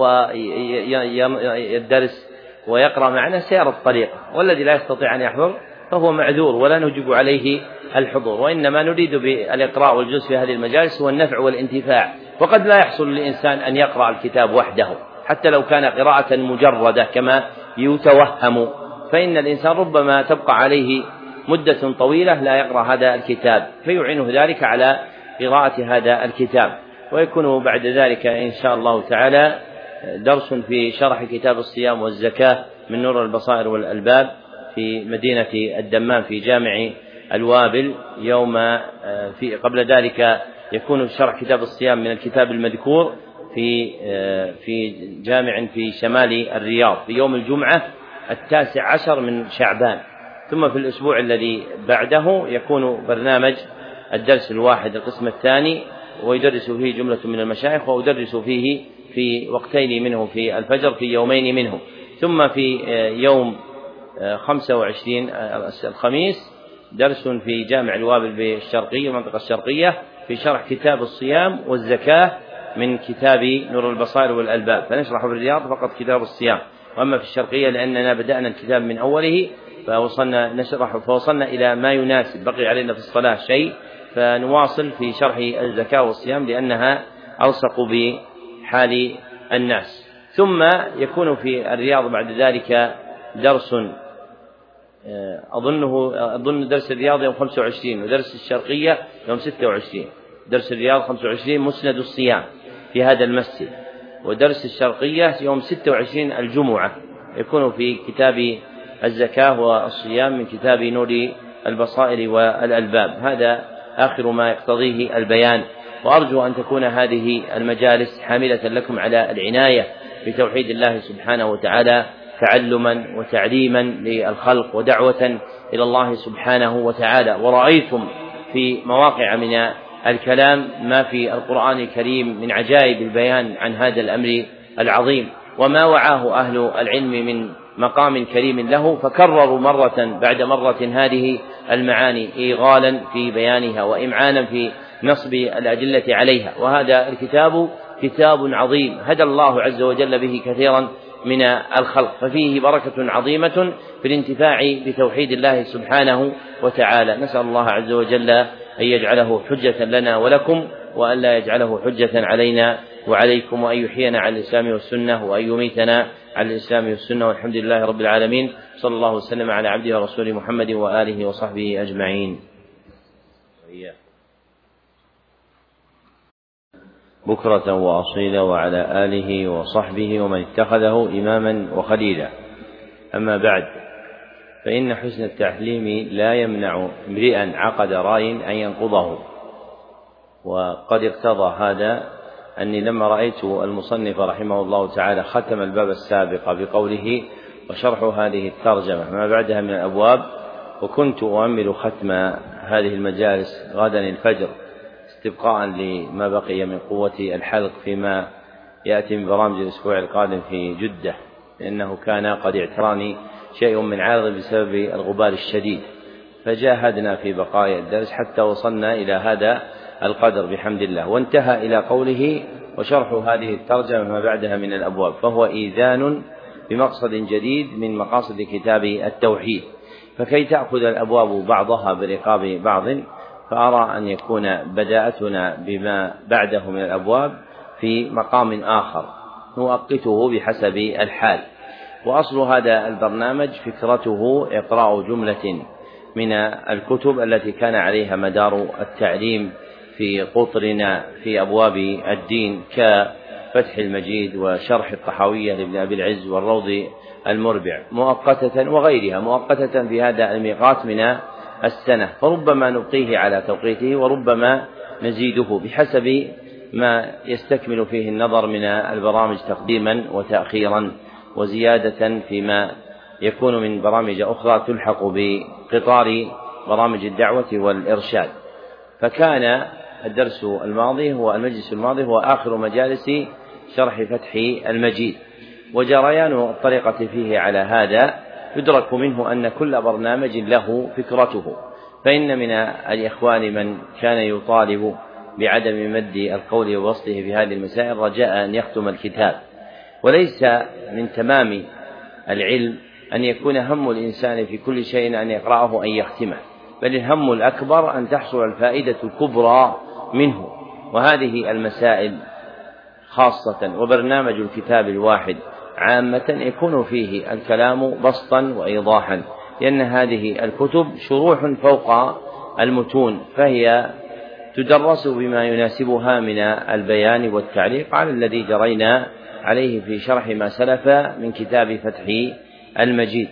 ويدرس ويقرأ معنا سيرى الطريقة، والذي لا يستطيع أن يحضر فهو معذور ولا نجب عليه الحضور، وإنما نريد بالإقراء والجلوس في هذه المجالس هو النفع والانتفاع. وقد لا يحصل للإنسان أن يقرأ الكتاب وحده حتى لو كان قراءة مجردة كما يتوهم، فإن الإنسان ربما تبقى عليه مدة طويلة لا يقرأ هذا الكتاب، فيعينه ذلك على قراءة هذا الكتاب. ويكون بعد ذلك إن شاء الله تعالى درس في شرح كتاب الصيام والزكاة من نور البصائر والألباب في مدينة الدمام في جامع الوابل يوم في قبل ذلك يكون شرح كتاب الصيام من الكتاب المذكور في في جامع في شمال الرياض في يوم الجمعة التاسع عشر من شعبان. ثم في الأسبوع الذي بعده يكون برنامج الدرس الواحد القسم الثاني، ويدرس فيه جملة من المشايخ، وأدرس فيه في وقتين منه في الفجر في يومين منه. ثم في يوم خمسة وعشرين الخميس درس في جامع الوابل بالشرقية المنطقة الشرقية في شرح كتاب الصيام والزكاة من كتاب نور البصائر والألباب، فنشرح بالرياض فقط كتاب الصيام، وأما في الشرقية لأننا بدأنا الكتاب من أوله فوصلنا نشرح فوصلنا إلى ما يناسب، بقي علينا في الصلاة شيء فنواصل في شرح الزكاة والصيام لأنها ألصق بحال الناس. ثم يكون في الرياض بعد ذلك درس أظنه أظن درس الرياض يوم خمسة وعشرين، ودرس الشرقية يوم ستة وعشرين. درس الرياض خمسة وعشرين مسند الصيام في هذا المسجد، ودرس الشرقية يوم ستة وعشرين الجمعة يكون في كتاب الزكاة والصيام من كتاب نور البصائر والألباب. هذا آخر ما يقتضيه البيان، وأرجو أن تكون هذه المجالس حاملة لكم على العناية بتوحيد الله سبحانه وتعالى تعلما وتعليما للخلق ودعوة إلى الله سبحانه وتعالى. ورأيتم في مواقع من الكلام ما في القرآن الكريم من عجائب البيان عن هذا الأمر العظيم، وما وعاه أهل العلم من مقام كريم له، فكرروا مرة بعد مرة هذه المعاني إيغالا في بيانها وإمعانا في نصب الأدلة عليها. وهذا الكتاب كتاب عظيم هدى الله عز وجل به كثيرا من الخلق، ففيه بركة عظيمة في الانتفاع بتوحيد الله سبحانه وتعالى. نسأل الله عز وجل أن يجعله حجة لنا ولكم، وأن لا يجعله حجة علينا وعليكم، وأن يحيينا على الإسلام والسنة، وأن يميتنا على الإسلام والسنة، والحمد لله رب العالمين. صلى الله وسلم على عبده ورسوله محمد وآله وصحبه أجمعين. بكرة وأصيلا وعلى آله وصحبه ومن اتخذه إماما وخليلا. أما بعد، فإن حسن التعليم لا يمنع امرئا عقد راي أن ينقضه. وقد اقتضى هذا أني لما رأيت المصنف رحمه الله تعالى ختم الباب السابق بقوله وشرح هذه الترجمة ما بعدها من الأبواب، وكنت أؤمل ختم هذه المجالس غدا الفجر استبقاء لما بقي من قوة الحلق فيما يأتي من برامج الأسبوع القادم في جدة، لأنه كان قد اعتراني شيء من عارض بسبب الغبار الشديد، فجاهدنا في بقاء الدرس حتى وصلنا إلى هذا القدر بحمد الله، وانتهى إلى قوله وشرح هذه الترجمة ما بعدها من الأبواب، فهو إيذان بمقصد جديد من مقاصد كتاب التوحيد. فكي تأخذ الأبواب بعضها برقاب بعض، فأرى أن يكون بداءتنا بما بعده من الأبواب في مقام آخر نؤقته بحسب الحال. وأصل هذا البرنامج فكرته إقراء جملة من الكتب التي كان عليها مدار التعليم في قطرنا في أبواب الدين، كفتح المجيد وشرح الطحاوية لابن أبي العز والروض المربع مؤقتة، وغيرها مؤقتة في هذا الميقات من السنة، فربما نبقيه على توقيته وربما نزيده بحسب ما يستكمل فيه النظر من البرامج تقديما وتأخيرا وزيادة فيما يكون من برامج أخرى تلحق بقطار برامج الدعوة والإرشاد. فكان الدرس الماضي هو المجلس الماضي هو آخر مجالس شرح فتح المجيد، وجريان الطريقة فيه على هذا يدرك منه أن كل برنامج له فكرته، فإن من الإخوان من كان يطالب بعدم مد القول ووصله في هذه المسائل رجاء أن يختم الكتاب، وليس من تمام العلم أن يكون هم الإنسان في كل شيء أن يقرأه أن يختمه، بل الهم الأكبر أن تحصل الفائدة الكبرى منه. وهذه المسائل خاصة وبرنامج الكتاب الواحد عامة يكون فيه الكلام بسطا وإيضاحا، لأن هذه الكتب شروح فوق المتون، فهي تدرس بما يناسبها من البيان والتعليق على الذي جرينا عليه في شرح ما سلف من كتاب فتح المجيد.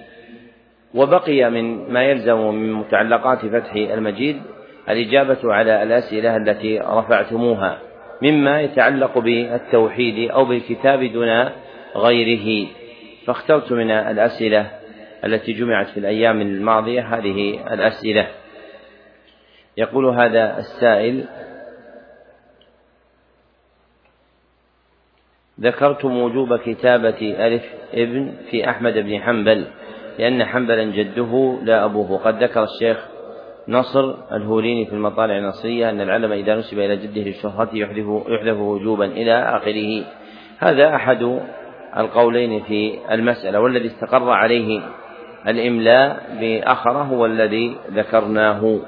وبقي من ما يلزم من متعلقات فتح المجيد الإجابة على الأسئلة التي رفعتموها مما يتعلق بالتوحيد أو بالكتاب دون غيره، فاخترت من الأسئلة التي جمعت في الأيام الماضية هذه الأسئلة. يقول هذا السائل: ذكرتم وجوب كتابة ألف ابن في أحمد بن حنبل لأن حنبلا جده لا أبوه، قد ذكر الشيخ نصر الهوليني في المطالع النصية أن العلم إذا نسب إلى جده للشهرة يحذف, يحذف وجوبا إلى آخره. هذا أحد القولين في المسألة، والذي استقر عليه الإملاء بآخره هو الذي ذكرناه.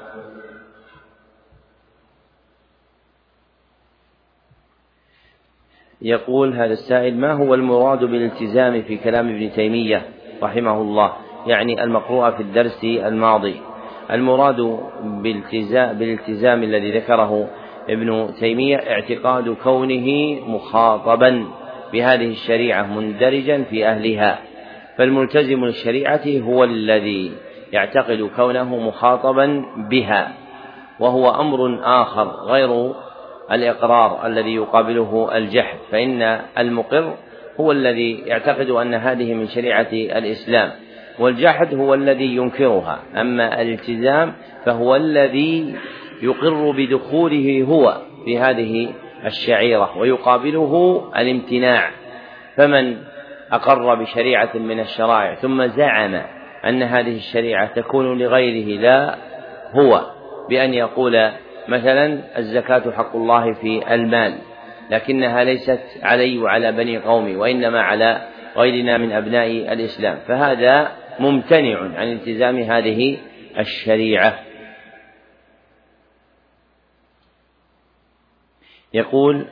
يقول هذا السائل: ما هو المراد بالالتزام في كلام ابن تيمية رحمه الله، يعني المقروء في الدرس الماضي؟ المراد بالالتزام, بالالتزام الذي ذكره ابن تيمية اعتقاد كونه مخاطبا بهذه الشريعة مندرجا في أهلها، فالملتزم للشريعة هو الذي يعتقد كونه مخاطبا بها، وهو أمر آخر غير الإقرار الذي يقابله الجحد، فإن المقر هو الذي يعتقد أن هذه من شريعة الإسلام، والجحد هو الذي ينكرها. أما الالتزام فهو الذي يقر بدخوله هو في هذه الشعيرة ويقابله الامتناع. فمن أقر بشريعة من الشرائع ثم زعم أن هذه الشريعة تكون لغيره لا هو، بأن يقول مثلا الزكاة حق الله في المال لكنها ليست علي وعلى بني قومي وإنما على غيرنا من أبناء الإسلام، فهذا ممتنع عن التزام هذه الشريعة. يقول: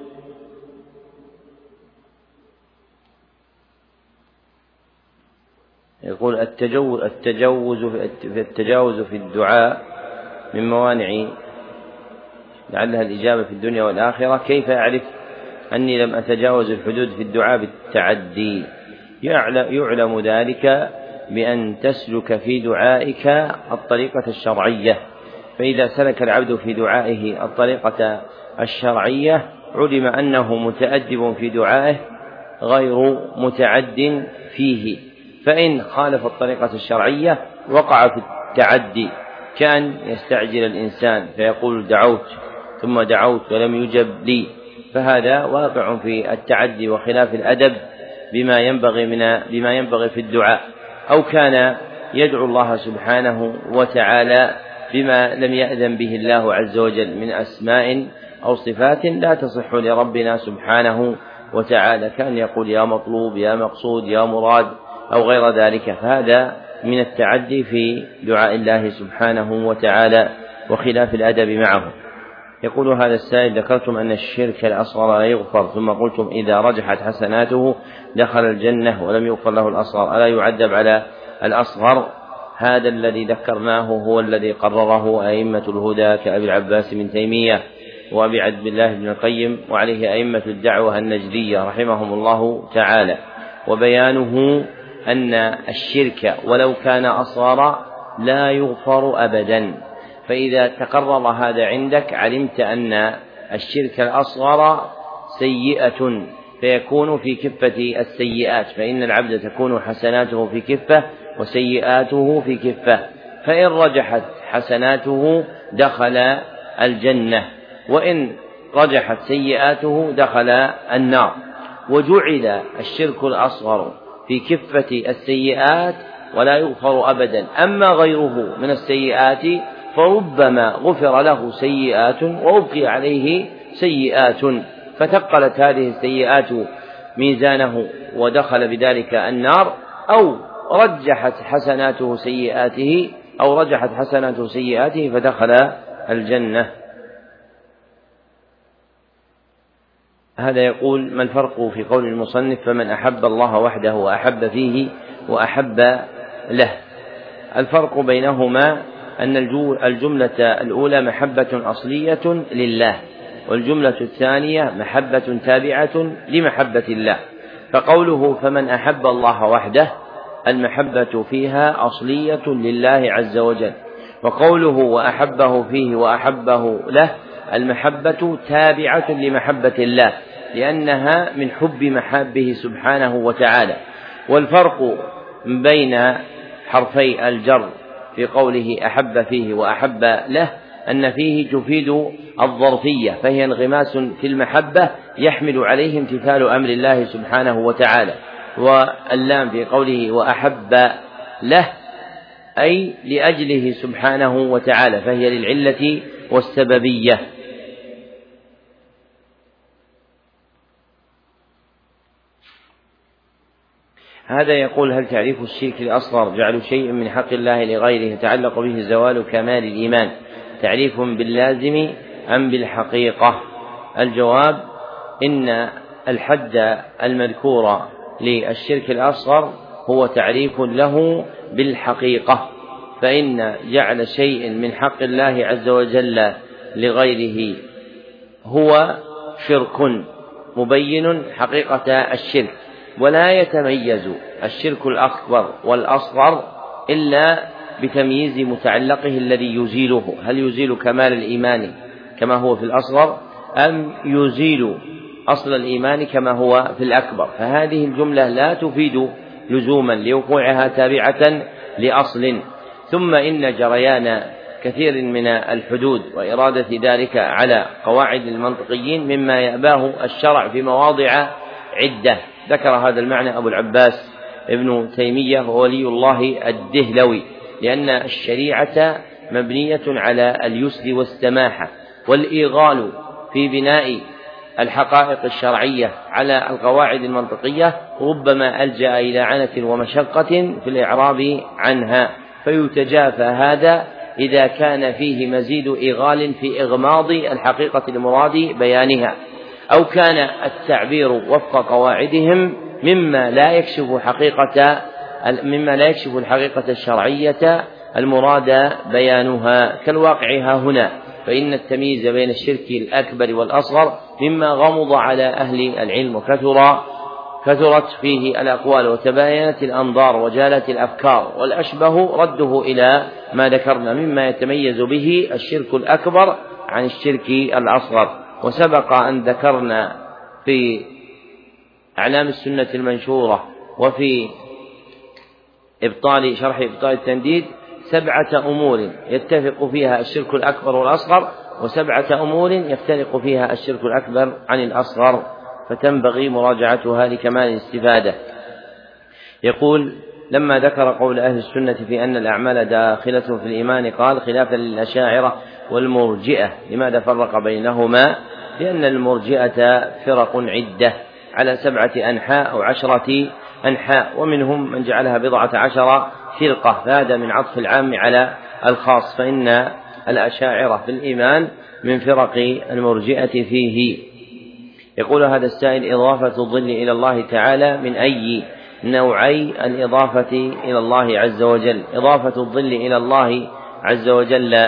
يقول التجوز, التجوز في التجاوز في الدعاء من موانع لعلها الإجابة في الدنيا والآخرة، كيف أعرف أني لم أتجاوز الحدود في الدعاء بالتعدي؟ يعلم ذلك بأن تسلك في دعائك الطريقة الشرعية، فإذا سلك العبد في دعائه الطريقة الشرعية علم أنه متأدب في دعائه غير متعد فيه، فإن خالف الطريقة الشرعية وقع في التعدي، كان يستعجل الإنسان فيقول دعوت ثم دعوت ولم يجب لي، فهذا واقع في التعدي وخلاف الأدب بما ينبغي من بما ينبغي في الدعاء، أو كان يدعو الله سبحانه وتعالى بما لم يأذن به الله عز وجل من أسماء أو صفات لا تصح لربنا سبحانه وتعالى، كان يقول يا مطلوب يا مقصود يا مراد أو غير ذلك، فهذا من التعدي في دعاء الله سبحانه وتعالى وخلاف الأدب معه. يقول هذا السائل: ذكرتم أن الشرك الأصغر لا يغفر، ثم قلتم إذا رجحت حسناته دخل الجنة ولم يغفر له الأصغر، ألا يعذب على الأصغر؟ هذا الذي ذكرناه هو الذي قرره أئمة الهدى كأبي العباس بن تيمية وأبي عبد الله بن القيم، وعليه أئمة الدعوة النجدية رحمهم الله تعالى. وبيانه أن الشرك ولو كان أصغر لا يغفر أبدا، فإذا تقرر هذا عندك علمت أن الشرك الأصغر سيئة فيكون في كفة السيئات، فإن العبد تكون حسناته في كفة وسيئاته في كفة، فإن رجحت حسناته دخل الجنة، وإن رجحت سيئاته دخل النار. وجعل الشرك الأصغر في كفة السيئات ولا يغفر أبدا، أما غيره من السيئات فربما غفر له سيئات وأبقي عليه سيئات، فتقلت هذه السيئات ميزانه ودخل بذلك النار، أو رجحت حسناته سيئاته أو رجحت حسناته سيئاته فدخل الجنة. هذا يقول: ما الفرق في قول المصنف فمن أحب الله وحده وأحب فيه وأحب له؟ الفرق بينهما أن الجملة الأولى محبة أصلية لله، والجملة الثانية محبة تابعة لمحبة الله. فقوله فمن أحب الله وحده المحبة فيها أصلية لله عز وجل، وقوله وأحبه فيه وأحبه له المحبة تابعة لمحبة الله، لأنها من حب محابه سبحانه وتعالى. والفرق بين حرفي الجر في قوله أحب فيه وأحب له أن فيه تفيد الظرفية، فهي انغماس في المحبة يحمل عليه امتثال أمر الله سبحانه وتعالى. واللام في قوله وأحب له أي لأجله سبحانه وتعالى، فهي للعلة والسببية. هذا يقول: هل تعريف الشرك الأصغر جعل شيء من حق الله لغيره يتعلق به زوال كمال الإيمان تعريف باللازم أم بالحقيقة؟ الجواب: إن الحد المذكور للشرك الأصغر هو تعريف له بالحقيقة، فإن جعل شيء من حق الله عز وجل لغيره هو شرك مبين حقيقة الشرك، ولا يتميز الشرك الأكبر والأصغر إلا بتمييز متعلقه الذي يزيله، هل يزيل كمال الإيمان كما هو في الأصغر أم يزيل أصل الإيمان كما هو في الأكبر. فهذه الجملة لا تفيد لزوما لوقوعها تابعة لأصل. ثم إن جريان كثير من الحدود وإرادة ذلك على قواعد المنطقيين مما يأباه الشرع في مواضع عدة، ذكر هذا المعنى أبو العباس ابن تيمية وولي الله الدهلوي، لأن الشريعة مبنية على اليسر والسماحة، والإيغال في بناء الحقائق الشرعية على القواعد المنطقية ربما ألجأ إلى عنة ومشقة في الإعراب عنها، فيتجافى هذا إذا كان فيه مزيد إيغال في إغماض الحقيقة المراد بيانها، أو كان التعبير وفق قواعدهم مما لا يكشف حقيقة مما لا يكشف الحقيقة الشرعية المراد بيانها، كالواقع ها هنا، فإن التمييز بين الشرك الأكبر والأصغر مما غمض على أهل العلم وكثر كثرت فيه الأقوال وتباينت الأنظار وجالت الأفكار، والأشبه رده إلى ما ذكرنا مما يتميز به الشرك الأكبر عن الشرك الأصغر. وسبق أن ذكرنا في أعلام السنة المنشورة وفي إبطال شرح إبطال التنديد سبعة أمور يتفق فيها الشرك الأكبر والأصغر، وسبعة أمور يفترق فيها الشرك الأكبر عن الأصغر، فتنبغي مراجعتها لكمال الاستفادة. يقول: لما ذكر قول أهل السنة في أن الأعمال داخلة في الإيمان قال خلافا للأشاعرة والمرجئة. لماذا فرق بينهما؟ لأن المرجئة فرق عدة على سبعة أنحاء أو عشرة أنحاء، ومنهم من جعلها بضعة عشر فرقة، فهذا من عطف العام على الخاص، فإن الأشاعرة في الإيمان من فرق المرجئة فيه. يقول هذا السائل: إضافة الظل إلى الله تعالى من أي نوعي الإضافة إلى الله عز وجل؟ إضافة الظل إلى الله عز وجل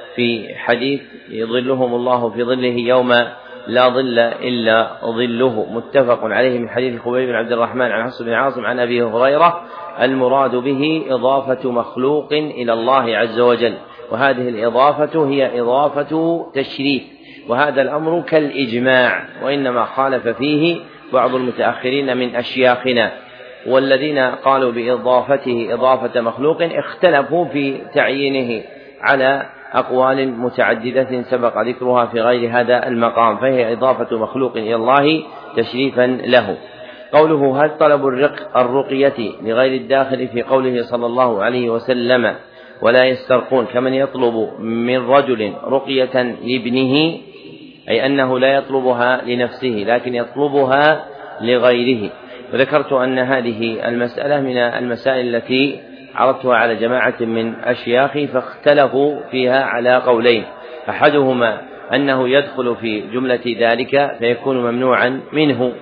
في حديث يظلهم الله في ظله يوم لا ظل إلا ظله، متفق عليه، من حديث خبيب بن عبد الرحمن عن حفص بن عاصم عن أبي هريرة. المراد به إضافة مخلوق إلى الله عز وجل، وهذه الإضافة هي إضافة تشريف، وهذا الأمر كالإجماع، وإنما خالف فيه بعض المتأخرين من أشياخنا، والذين قالوا بإضافته إضافة مخلوق اختلفوا في تعيينه على أقوال متعددة سبق ذكرها في غير هذا المقام، فهي إضافة مخلوق إلى الله تشريفا له. قوله: هل طلب الرق الرقية لغير الداخل في قوله صلى الله عليه وسلم ولا يسترقون كمن يطلب من رجل رقية لابنه، أي أنه لا يطلبها لنفسه لكن يطلبها لغيره. وذكرت أن هذه المسألة من المسائل التي عرضتها على جماعة من أشياخي فاختلفوا فيها على قولين: أحدهما أنه يدخل في جملة ذلك فيكون ممنوعا منه،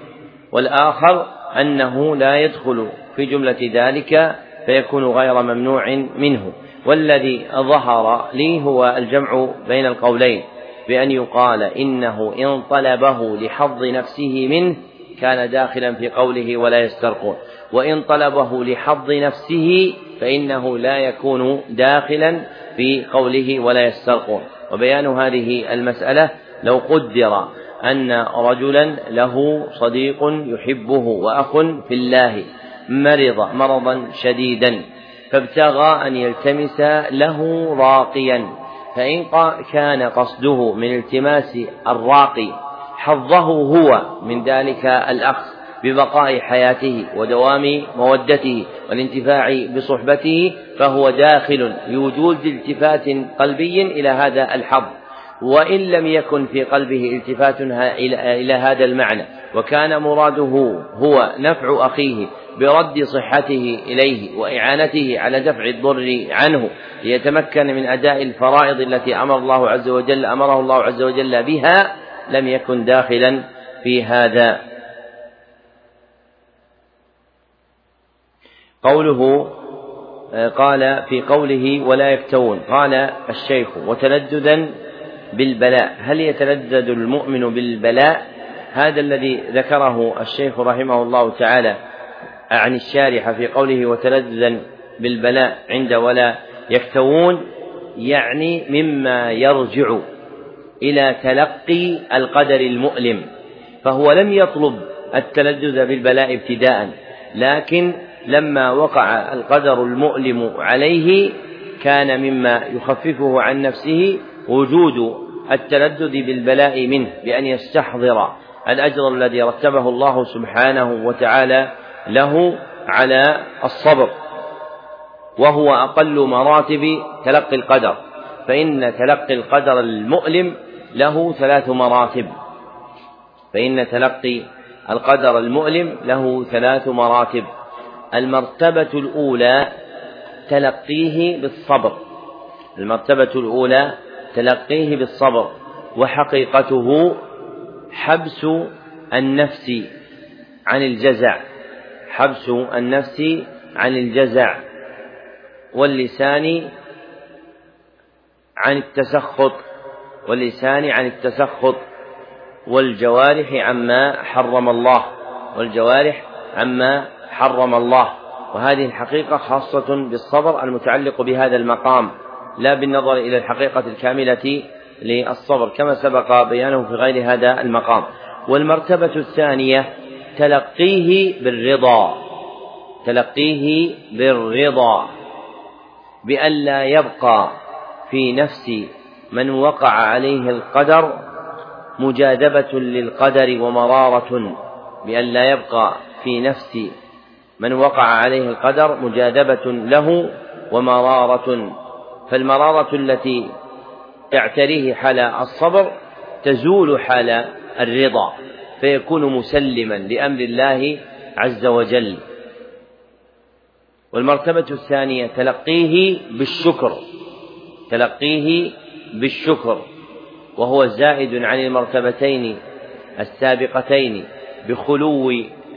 والآخر أنه لا يدخل في جملة ذلك فيكون غير ممنوع منه. والذي ظهر لي هو الجمع بين القولين، بأن يقال إنه إن طلبه لحظ نفسه منه كان داخلا في قوله ولا يسترقون، وإن طلبه لحظ نفسه فإنه لا يكون داخلا في قوله ولا يسترقون. وبيان هذه المسألة: لو قدر أن رجلا له صديق يحبه وأخ في الله مرض مرضا شديدا فابتغى أن يلتمس له راقيا، فإن كان قصده من التماس الراقي حظه هو من ذلك الأخ ببقاء حياته ودوام مودته والانتفاع بصحبته فهو داخل لوجود التفات قلبي إلى هذا الحظ، وإن لم يكن في قلبه التفات إلى هذا المعنى وكان مراده هو نفع أخيه برد صحته إليه وإعانته على دفع الضر عنه ليتمكن من أداء الفرائض التي أمر الله عز وجل أمره الله عز وجل بها، لم يكن داخلا في هذا. قوله قال في قوله ولا يكتوون، قال الشيخ: وتلددا بالبلاء، هل يتلدد المؤمن بالبلاء؟ هذا الذي ذكره الشيخ رحمه الله تعالى عن الشارح في قوله وتلددا بالبلاء عند ولا يكتوون، يعني مما يرجع إلى تلقي القدر المؤلم، فهو لم يطلب التلدد بالبلاء ابتداء، لكن لما وقع القدر المؤلم عليه كان مما يخففه عن نفسه وجود التلدد بالبلاء منه، بأن يستحضر الأجر الذي رتبه الله سبحانه وتعالى له على الصبر، وهو أقل مراتب تلقي القدر، فإن تلقي القدر المؤلم له ثلاث مراتب فإن تلقي القدر المؤلم له ثلاث مراتب. المرتبة الأولى تلقيه بالصبر المرتبة الأولى تلقيه بالصبر وحقيقته حبس النفس عن الجزع حبس النفس عن الجزع واللسان عن التسخط واللسان عن التسخط والجوارح عما حرم الله والجوارح عما حرم الله وهذه الحقيقة خاصة بالصبر المتعلق بهذا المقام، لا بالنظر إلى الحقيقة الكاملة للصبر كما سبق بيانه في غير هذا المقام. والمرتبة الثانية تلقيه بالرضا تلقيه بالرضا بأن لا يبقى في نفس من وقع عليه القدر مجاذبة للقدر ومرارة بأن لا يبقى في نفس من وقع عليه القدر مجاذبة له ومرارة، فالمرارة التي تعتريه حال الصبر تزول حال الرضا فيكون مسلما لأمر الله عز وجل. والمرتبة الثانية تلقيه بالشكر تلقيه بالشكر وهو زائد عن المرتبتين السابقتين بخلو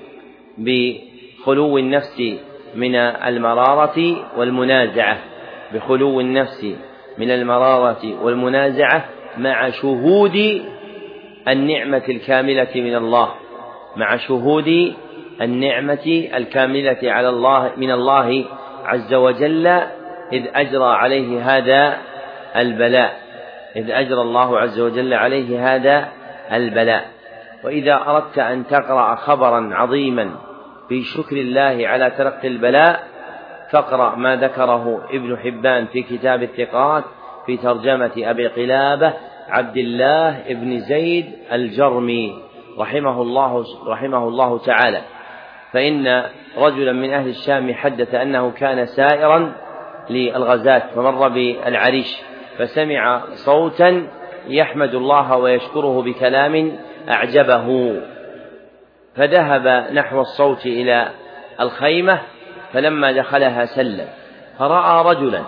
بخلو النفس من المرارة والمنازعة بخلو النفس من المرارة والمنازعة مع شهود النعمة الكاملة من الله مع شهود النعمة الكاملة على الله من الله عز وجل إذ أجرى عليه هذا البلاء إذ أجرى الله عز وجل عليه هذا البلاء. وإذا أردت أن تقرأ خبرا عظيما في شكر الله على تلقي البلاء فاقرأ ما ذكره ابن حبان في كتاب الثقات في ترجمة أبي قلابة عبد الله ابن زيد الجرمي رحمه الله, رحمه الله تعالى. فإن رجلا من أهل الشام حدث أنه كان سائرا للغزاة فمر بالعريش فسمع صوتا يحمد الله ويشكره بكلام أعجبه فذهب نحو الصوت إلى الخيمة فلما دخلها سلم فرأى رجلا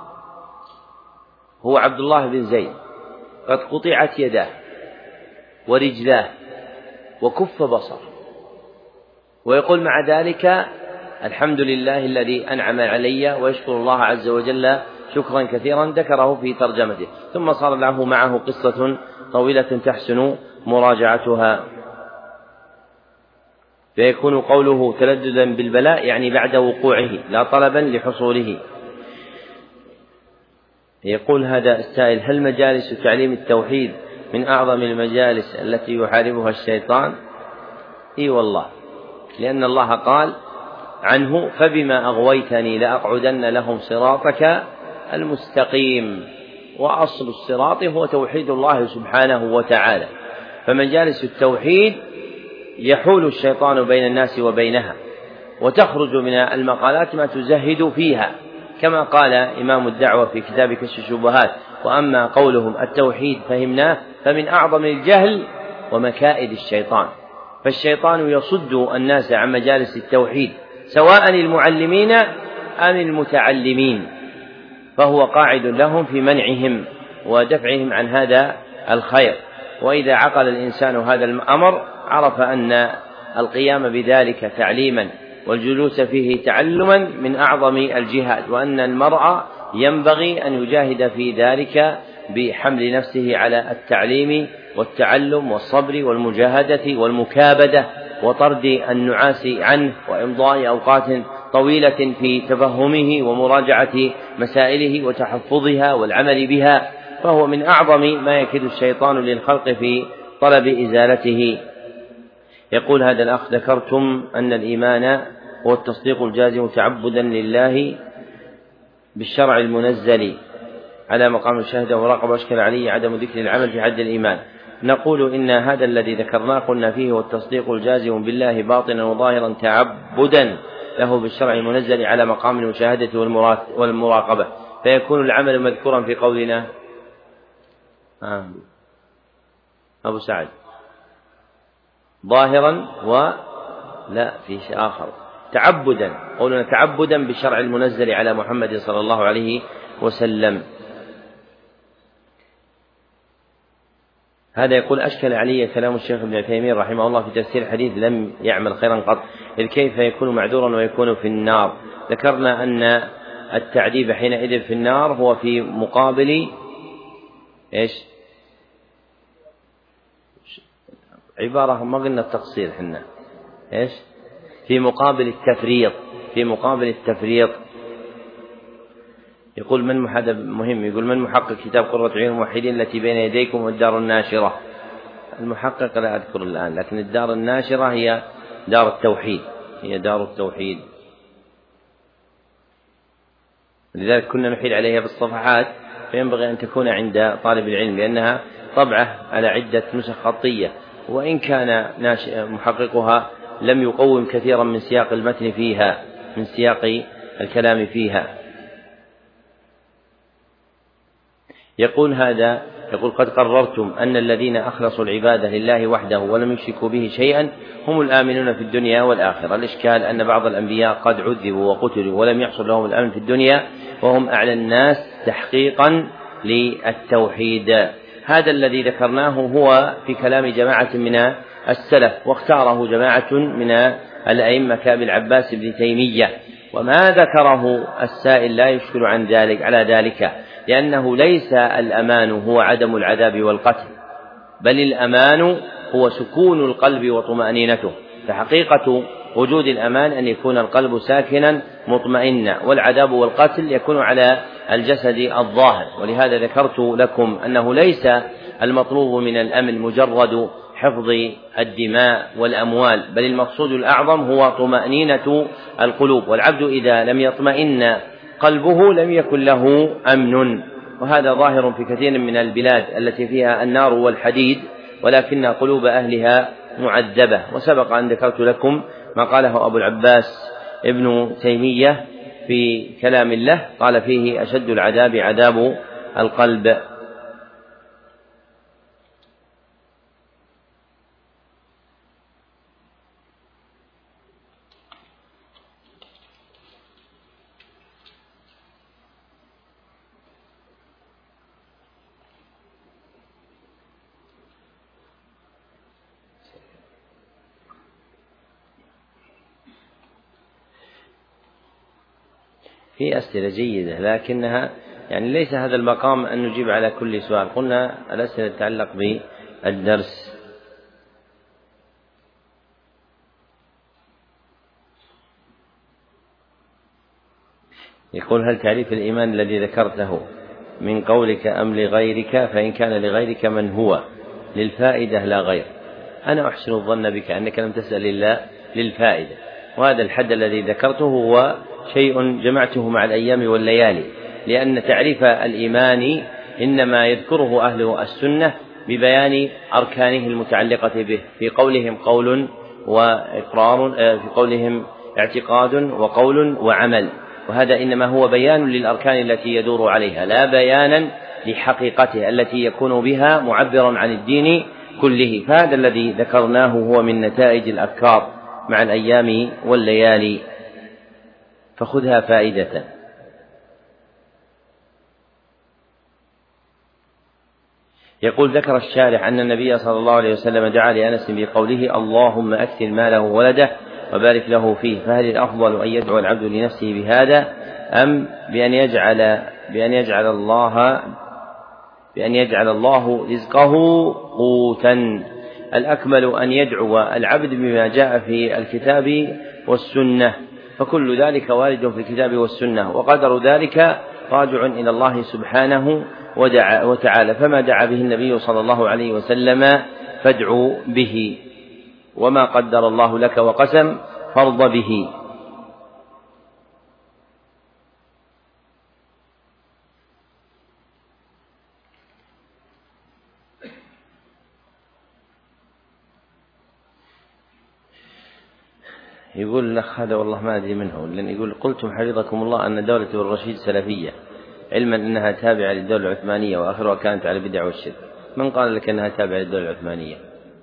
هو عبد الله بن زيد قد قطعت يداه ورجلاه وكف بصر ويقول مع ذلك الحمد لله الذي أنعم علي ويشكر الله عز وجل شكرا كثيرا ذكره في ترجمته. ثم صار له معه قصة طويلة تحسن مراجعتها. فيكون قوله تلذذا بالبلاء يعني بعد وقوعه لا طلبا لحصوله. يقول هذا السائل هل مجالس تعليم التوحيد من أعظم المجالس التي يحاربها الشيطان؟ إي والله، لأن الله قال عنه فبما أغويتني لأقعدن لهم صراطك المستقيم، وأصل الصراط هو توحيد الله سبحانه وتعالى. فمجالس التوحيد يحول الشيطان بين الناس وبينها وتخرج من المقالات ما تزهد فيها، كما قال إمام الدعوة في كتاب كشف الشبهات وأما قولهم التوحيد فهمناه فمن أعظم الجهل ومكائد الشيطان. فالشيطان يصد الناس عن مجالس التوحيد سواء المعلمين أم المتعلمين، فهو قاعد لهم في منعهم ودفعهم عن هذا الخير. وإذا عقل الإنسان هذا الأمر عرف أن القيام بذلك تعليما والجلوس فيه تعلما من أعظم الجهاد، وأن المرء ينبغي أن يجاهد في ذلك بحمل نفسه على التعليم والتعلم والصبر والمجاهدة والمكابدة وطرد النعاس عنه وإمضاء أوقات طويلة في تفهمه ومراجعة مسائله وتحفظها والعمل بها، فهو من أعظم ما يكيد الشيطان للخلق في طلب إزالته. يقول هذا الأخ ذكرتم أن الإيمان هو التصديق الجازم تعبدا لله بالشرع المنزل على مقام الشهادة وراقب أشكل عليه عدم ذكر العمل في حد الإيمان. نقول إن هذا الذي ذكرناه قلنا فيه هو التصديق الجازم بالله باطنا وظاهرا تعبدا له بالشرع المنزل على مقام المشاهدة والمراقبة، فيكون العمل مذكورا في قولنا آه. أبو سعد ظاهرا ولا في شيء آخر تعبدا، قولنا تعبدا بالشرع المنزل على محمد صلى الله عليه وسلم. هذا يقول أشكل علي كلام الشيخ ابن عثيمين رحمه الله في تفسير حديث لم يعمل خيرا قط، إذ كيف يكون معذورا ويكون في النار؟ ذكرنا أن التعذيب حينئذ في النار هو في مقابل إيش؟ عبارة ما قلنا التقصير حنا إيش؟ في مقابل التفريط في مقابل التفريط. يقول من هذا مهم، يقول من محقق كتاب قرة عيون الموحدين التي بين يديكم والدار الناشرة؟ المحقق لا أذكر الآن، لكن الدار الناشرة هي دار التوحيد هي دار التوحيد لذلك كنا نحيل عليها بالصفحات، فينبغي أن تكون عند طالب العلم لأنها طبعة على عدة نسخ خطية، وإن كان محققها لم يقوم كثيرا من سياق المتن فيها من سياق الكلام فيها. يقول هذا يقول قد قررتم أن الذين أخلصوا العبادة لله وحده ولم يشركوا به شيئا هم الآمنون في الدنيا والآخرة. الإشكال أن بعض الأنبياء قد عذبوا وقتلوا ولم يحصل لهم الأمن في الدنيا وهم أعلى الناس تحقيقا للتوحيد. هذا الذي ذكرناه هو في كلام جماعة من السلف، واختاره جماعة من الأئمة كأبي العباس بن تيمية، وما ذكره السائل لا يشكل عن ذلك على ذلك، لأنه ليس الأمان هو عدم العذاب والقتل، بل الأمان هو سكون القلب وطمأنينته. فحقيقة وجود الأمان أن يكون القلب ساكنا مطمئنا، والعذاب والقتل يكون على الجسد الظاهر. ولهذا ذكرت لكم أنه ليس المطلوب من الأمن مجرد حفظ الدماء والأموال، بل المقصود الأعظم هو طمأنينة القلوب، والعبد إذا لم يطمئن قلبه لم يكن له أمن. وهذا ظاهر في كثير من البلاد التي فيها النار والحديد ولكن قلوب أهلها معذبة. وسبق أن ذكرت لكم ما قاله أبو العباس ابن تيمية في كلام الله، قال فيه أشد العذاب عذاب القلب. في أسئلة جيدة لكنها يعني ليس هذا المقام أن نجيب على كل سؤال، قلنا الأسئلة تتعلق بالدرس. يقول هل تعريف الإيمان الذي ذكرته من قولك أم لغيرك؟ فإن كان لغيرك من هو؟ للفائدة لا غير. أنا أحسن الظن بك أنك لم تسأل إلا للفائدة، وهذا الحد الذي ذكرته هو شيء جمعته مع الأيام والليالي، لأن تعريف الإيمان إنما يذكره أهل السنة ببيان أركانه المتعلقة به، في قولهم قول وإقرار، في قولهم اعتقاد وقول وعمل، وهذا إنما هو بيان للأركان التي يدور عليها، لا بيانا لحقيقته التي يكون بها معبرا عن الدين كله. فهذا الذي ذكرناه هو من نتائج الأفكار مع الأيام والليالي، فخذها فائدة. يقول ذكر الشارح أن النبي صلى الله عليه وسلم دعا لأنس بقوله اللهم أكثر ماله وولده وبارك له فيه، فهل الأفضل أن يدعو العبد لنفسه بهذا أم بأن يجعل بأن يجعل الله بأن يجعل الله رزقه قوتا؟ الأكمل أن يدعو العبد بما جاء في الكتاب والسنة، فكل ذلك وارد في الكتاب والسنة، وقدر ذلك راجع إلى الله سبحانه وتعالى، فما دعا به النبي صلى الله عليه وسلم فادعوا به، وما قدر الله لك وقسم فارض به. يقول الأخ هذا والله ما أدري منه، لأن يقول قلتم حفظكم الله أن دولة الرشيد سلفية، علما أنها تابعة للدولة العثمانية وآخرها كانت على البدع والشرك. من قال لك أنها تابعة للدولة العثمانية؟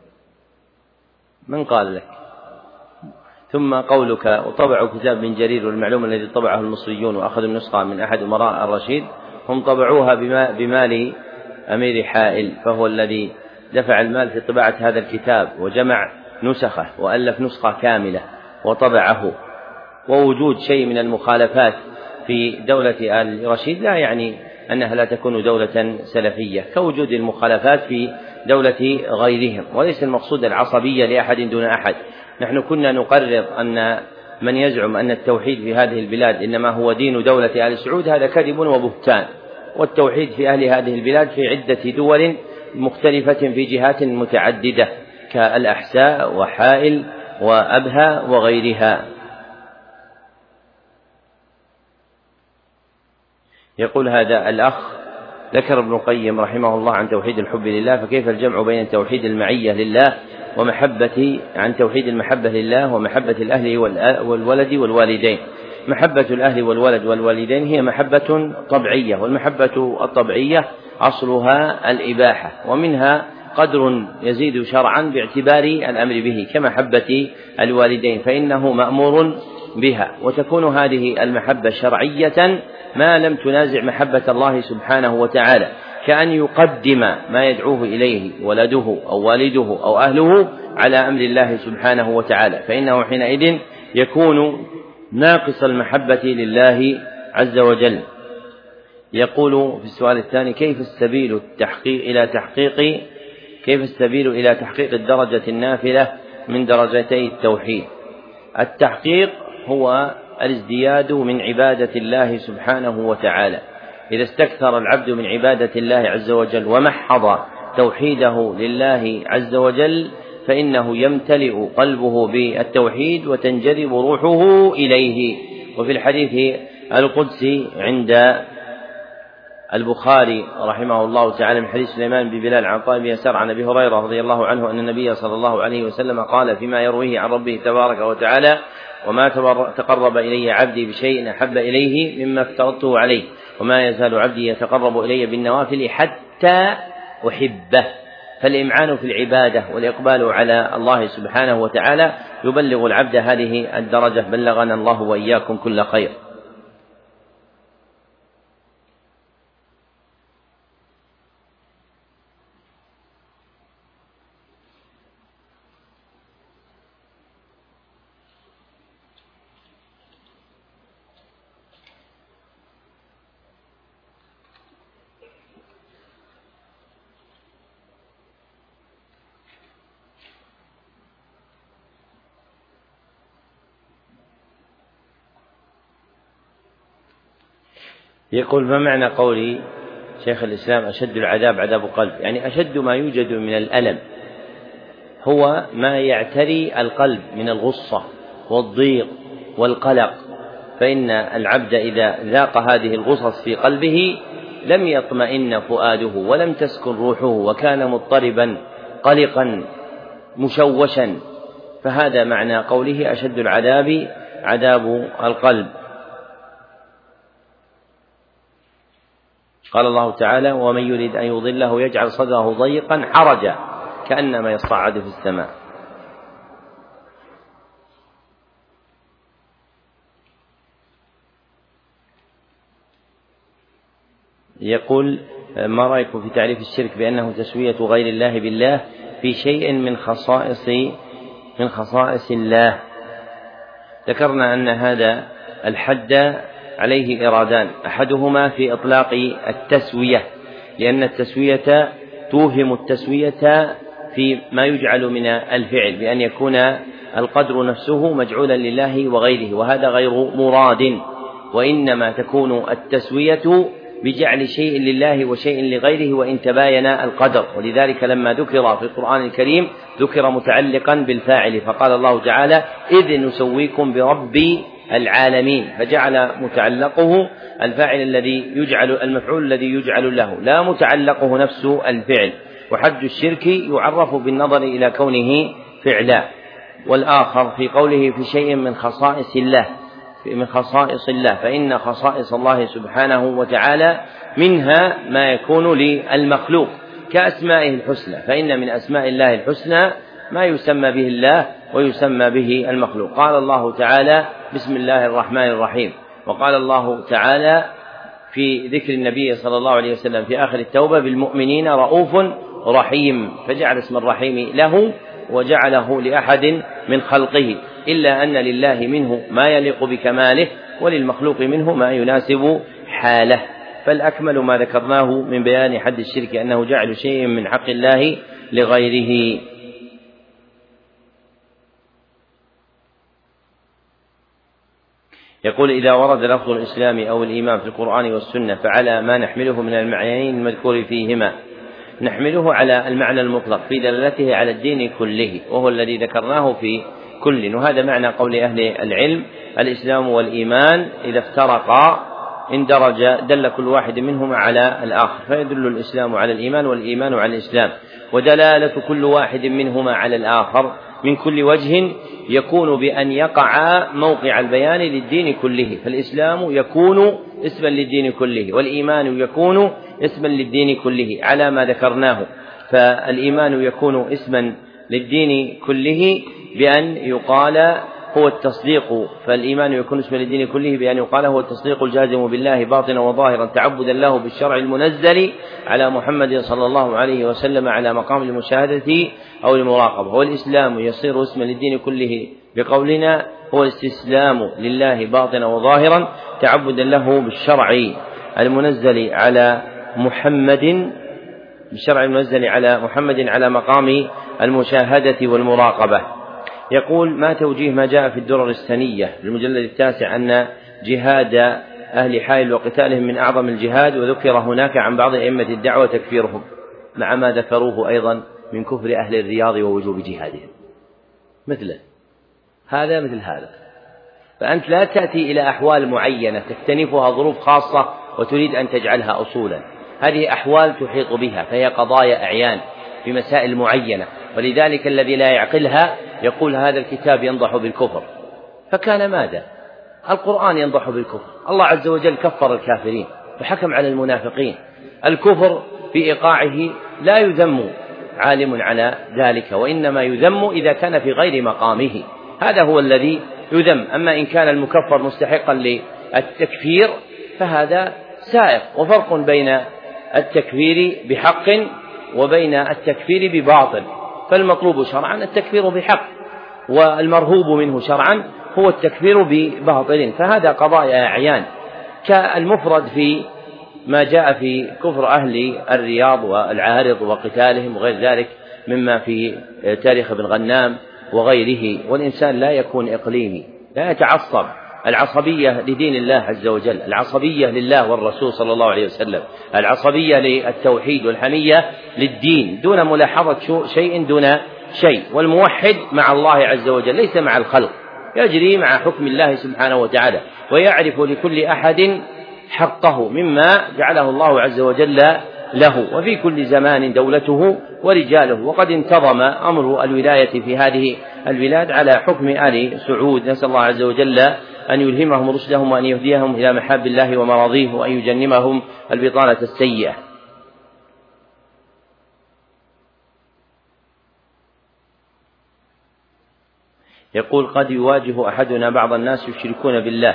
من قال لك؟ ثم قولك وطبعوا كتاب من جرير، والمعلوم الذي طبعه المصريون وأخذوا النسخة من أحد أمراء الرشيد هم طبعوها بمال أمير حائل، فهو الذي دفع المال في طباعة هذا الكتاب وجمع نسخه وألف نسخة كاملة وطبعه. ووجود شيء من المخالفات في دولة آل رشيد لا يعني أنها لا تكون دولة سلفية، كوجود المخالفات في دولة غيرهم، وليس المقصود العصبية لأحد دون أحد. نحن كنا نقرر أن من يزعم أن التوحيد في هذه البلاد إنما هو دين دولة آل سعود هذا كذب وبهتان، والتوحيد في أهل هذه البلاد في عدة دول مختلفة في جهات متعددة كالأحساء وحائل وأبها وغيرها. يقول هذا الأخ ذكر ابن القيم رحمه الله عن توحيد الحب لله، فكيف الجمع بين توحيد المعية لله ومحبة عن توحيد المحبة لله ومحبة الأهل والولد والوالدين؟ محبة الأهل والولد والوالدين هي محبة طبيعية، والمحبة الطبيعية أصلها الإباحة، ومنها قدر يزيد شرعا باعتبار الأمر به كمحبة الوالدين فإنه مأمور بها، وتكون هذه المحبة شرعية ما لم تنازع محبة الله سبحانه وتعالى، كأن يقدم ما يدعوه إليه ولده أو والده أو أهله على أمر الله سبحانه وتعالى، فإنه حينئذ يكون ناقص المحبة لله عز وجل. يقول في السؤال الثاني: كيف السبيل التحقيق إلى تحقيق كيف السبيل إلى تحقيق الدرجة النافلة من درجتي التوحيد؟ التحقيق هو الازدياد من عبادة الله سبحانه وتعالى. إذا استكثر العبد من عبادة الله عز وجل ومحض توحيده لله عز وجل فإنه يمتلئ قلبه بالتوحيد وتنجذب روحه إليه. وفي الحديث القدسي عند البخاري رحمه الله تعالى من حديث سليمان بن بلال عن طائب يسار عن أبي هريرة رضي الله عنه أن النبي صلى الله عليه وسلم قال فيما يرويه عن ربه تبارك وتعالى: وما تقرب إلي عبدي بشيء أحب إليه مما افترضته عليه، وما يزال عبدي يتقرب إلي بالنوافل حتى أحبه. فالإمعان في العبادة والإقبال على الله سبحانه وتعالى يبلغ العبد هذه الدرجة، بلغنا الله وإياكم كل خير. يقول: ما معنى قول شيخ الإسلام أشد العذاب عذاب قلب؟ يعني أشد ما يوجد من الألم هو ما يعتري القلب من الغصة والضيق والقلق، فإن العبد إذا ذاق هذه الغصص في قلبه لم يطمئن فؤاده ولم تسكن روحه وكان مضطربا قلقا مشوشا، فهذا معنى قوله أشد العذاب عذاب القلب. قال الله تعالى: ومن يريد أن يضله يجعل صدره ضيقا حرجا كأنما يصعد في السماء. يقول: ما رأيكم في تعريف الشرك بأنه تسوية غير الله بالله في شيء من خصائص من خصائص الله؟ ذكرنا أن هذا الحد عليه إرادان، أحدهما في إطلاق التسوية، لأن التسوية توهم التسوية في ما يجعل من الفعل بأن يكون القدر نفسه مجعولا لله وغيره، وهذا غير مراد، وإنما تكون التسوية بجعل شيء لله وشيء لغيره وإن تباين القدر. ولذلك لما ذكر في القرآن الكريم ذكر متعلقا بالفاعل، فقال الله تعالى: إذ نسويكم برب العالمين، فجعل متعلقه الفاعل الذي يجعل المفعول الذي يجعل له، لا متعلقه نفس الفعل. وحد الشرك يعرف بالنظر إلى كونه فعلا. والآخر في قوله في شيء من خصائص الله من خصائص الله فإن خصائص الله سبحانه وتعالى منها ما يكون للمخلوق كأسمائه الحسنى، فإن من أسماء الله الحسنى ما يسمى به الله ويسمى به المخلوق. قال الله تعالى: بسم الله الرحمن الرحيم. وقال الله تعالى في ذكر النبي صلى الله عليه وسلم في آخر التوبة: بالمؤمنين رؤوف رحيم، فجعل اسم الرحيم له وجعله لأحد من خلقه، إلا أن لله منه ما يليق بكماله وللمخلوق منه ما يناسب حاله. فالأكمل ما ذكرناه من بيان حد الشرك أنه جعل شيء من حق الله لغيره. يقول: إذا ورد لفظ الإسلام أو الإيمان في القرآن والسنة فعلى ما نحمله من المعنيين المذكور فيهما؟ نحمله على المعنى المطلق في دلالته على الدين كله، وهو الذي ذكرناه في كل، وهذا معنى قول أهل العلم: الإسلام والإيمان إذا افترقا اندرج دل كل واحد منهما على الآخر، فيدل الإسلام على الإيمان والإيمان على الإسلام، ودلالة كل واحد منهما على الآخر من كل وجه يكون بأن يقع موقع البيان للدين كله، فالإسلام يكون اسما للدين كله، والإيمان يكون اسما للدين كله على ما ذكرناه. فالإيمان يكون اسما للدين كله بأن يقال هو التصديق، فالإيمان يكون اسما للدين كله بأن يقال هو التصديق الجازم بالله باطنا وظاهرا تعبدا له بالشرع المنزل على محمد صلى الله عليه وسلم على مقام المشاهدة أو المراقبة. والإسلام يصير اسما للدين كله بقولنا هو الاستسلام لله باطنا وظاهرا تعبدا له بالشرع المنزل على محمد بالشرع المنزل على محمد على مقام المشاهدة والمراقبة. يقول: ما توجيه ما جاء في الدرر السنية للمجلد التاسع أن جهاد أهل حائل وقتالهم من أعظم الجهاد، وذكر هناك عن بعض أئمة الدعوة تكفيرهم مع ما ذكروه أيضا من كفر أهل الرياض ووجوب جهادهم مثله هذا مثل هذا. فأنت لا تأتي إلى أحوال معينة تكتنفها ظروف خاصة وتريد أن تجعلها أصولا، هذه أحوال تحيط بها، فهي قضايا أعيان في مسائل معينة، ولذلك الذي لا يعقلها يقول هذا الكتاب ينضح بالكفر، فكان ماذا؟ القرآن ينضح بالكفر، الله عز وجل كفر الكافرين وحكم على المنافقين. الكفر في إيقاعه لا يذم عالم على ذلك، وإنما يذم إذا كان في غير مقامه، هذا هو الذي يذم. أما إن كان المكفر مستحقا للتكفير فهذا سائق. وفرق بين التكفير بحق وبين التكفير بباطل، فالمطلوب شرعا التكفير بحق، والمرهوب منه شرعا هو التكفير بباطل، فهذا قضايا أعيان. كالمفرد في ما جاء في كفر أهل الرياض والعارض وقتالهم وغير ذلك مما في تاريخ ابن غنام وغيره. والإنسان لا يكون إقليمي، لا يتعصب، العصبية لدين الله عز وجل، العصبية لله والرسول صلى الله عليه وسلم، العصبية للتوحيد والحمية للدين دون ملاحظة شيء دون شيء. والموحد مع الله عز وجل ليس مع الخلق، يجري مع حكم الله سبحانه وتعالى، ويعرف لكل أحد حقه مما جعله الله عز وجل له، وفي كل زمان دولته ورجاله. وقد انتظم أمر الولاية في هذه البلاد على حكم آل سعود، نسأل الله عز وجل أن يلهمهم رشدهم وأن يهديهم إلى محاب الله ومراضيه، وأن يجنبهم البطانة السيئة. يقول: قد يواجه أحدنا بعض الناس يشركون بالله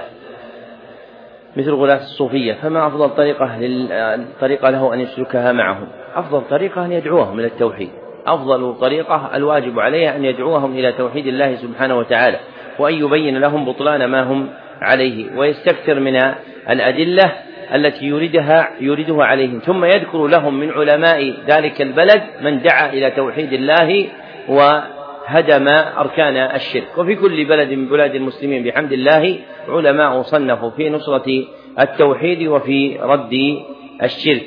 مثل غلاة الصوفية، فما أفضل طريقة, طريقة له أن يسلكها معهم؟ أفضل طريقة أن يدعوهم إلى التوحيد، أفضل طريقة الواجب عليه أن يدعوهم إلى توحيد الله سبحانه وتعالى، وأن يبين لهم بطلان ما هم عليه، ويستكثر من الأدلة التي يريدها يريدها عليهم، ثم يذكر لهم من علماء ذلك البلد من دعا إلى توحيد الله وهدم أركان الشرك. وفي كل بلد من بلاد المسلمين بحمد الله علماء صنفوا في نصرة التوحيد وفي رد الشرك.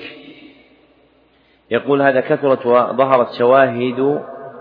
يقول: هذا كثرت وظهرت شواهد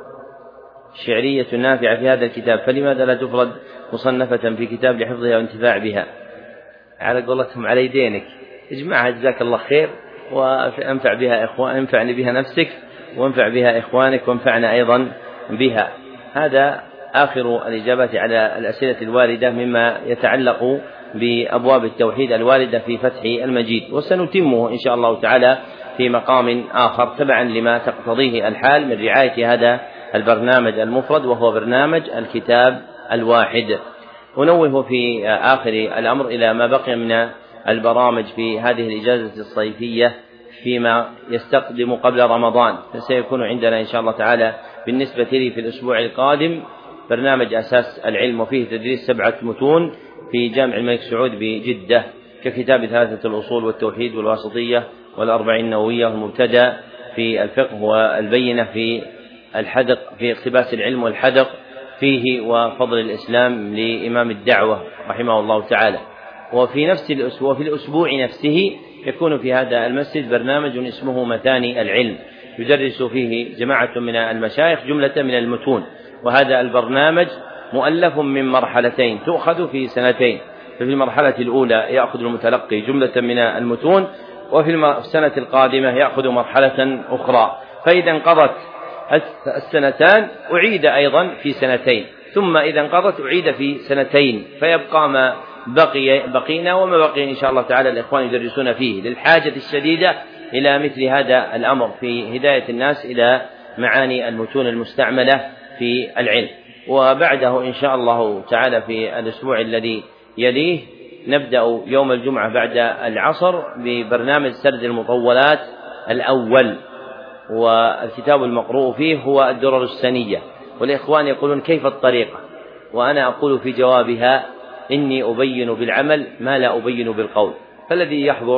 شعرية نافعة في هذا الكتاب، فلماذا لا تفرد مصنفة في كتاب لحفظها والانتفاع بها؟ على قولتهم على يدينك، اجمعها جزاك الله خير، وانفع بها إخوان، انفعني بها نفسك وانفع بها إخوانك وانفعنا أيضا بها. هذا آخر الإجابات على الأسئلة الواردة مما يتعلق بأبواب التوحيد الواردة في فتح المجيد، وسنتمه إن شاء الله تعالى في مقام آخر تبعا لما تقتضيه الحال من رعاية هذا البرنامج المفرد، وهو برنامج الكتاب الواحد. أنوه في آخر الأمر إلى ما بقي من البرامج في هذه الإجازة الصيفية فيما يستقدم قبل رمضان، فسيكون عندنا إن شاء الله تعالى بالنسبة لي في الأسبوع القادم برنامج أساس العلم، وفيه تدريس سبعة متون في جامع الملك سعود بجدة، ككتاب ثلاثة الأصول والتوحيد والواسطية والأربعين النووية والمبتدأ في الفقه والبينة في الحدق في اقتباس العلم والحدق فيه وفضل الإسلام لإمام الدعوة رحمه الله تعالى. وفي نفس الأسبوع في الأسبوع نفسه يكون في هذا المسجد برنامج اسمه مثاني العلم، يدرس فيه جماعة من المشايخ جملة من المتون، وهذا البرنامج مؤلف من مرحلتين تؤخذ في سنتين، ففي المرحلة الأولى يأخذ المتلقي جملة من المتون، وفي السنة القادمة يأخذ مرحلة أخرى، فإذا انقضت السنتان أعيد أيضا في سنتين، ثم إذا انقضت أعيد في سنتين، فيبقى ما بقي بقينا وما بقي إن شاء الله تعالى الإخوان يدرسون فيه، للحاجة الشديدة إلى مثل هذا الأمر في هداية الناس إلى معاني المتون المستعملة في العلم. وبعده إن شاء الله تعالى في الأسبوع الذي يليه نبدأ يوم الجمعة بعد العصر ببرنامج سرد المطولات الأول، والكتاب المقروء فيه هو الدرر السنية. والإخوان يقولون كيف الطريقة؟ وأنا أقول في جوابها إني أبين بالعمل ما لا أبين بالقول، فالذي يحضر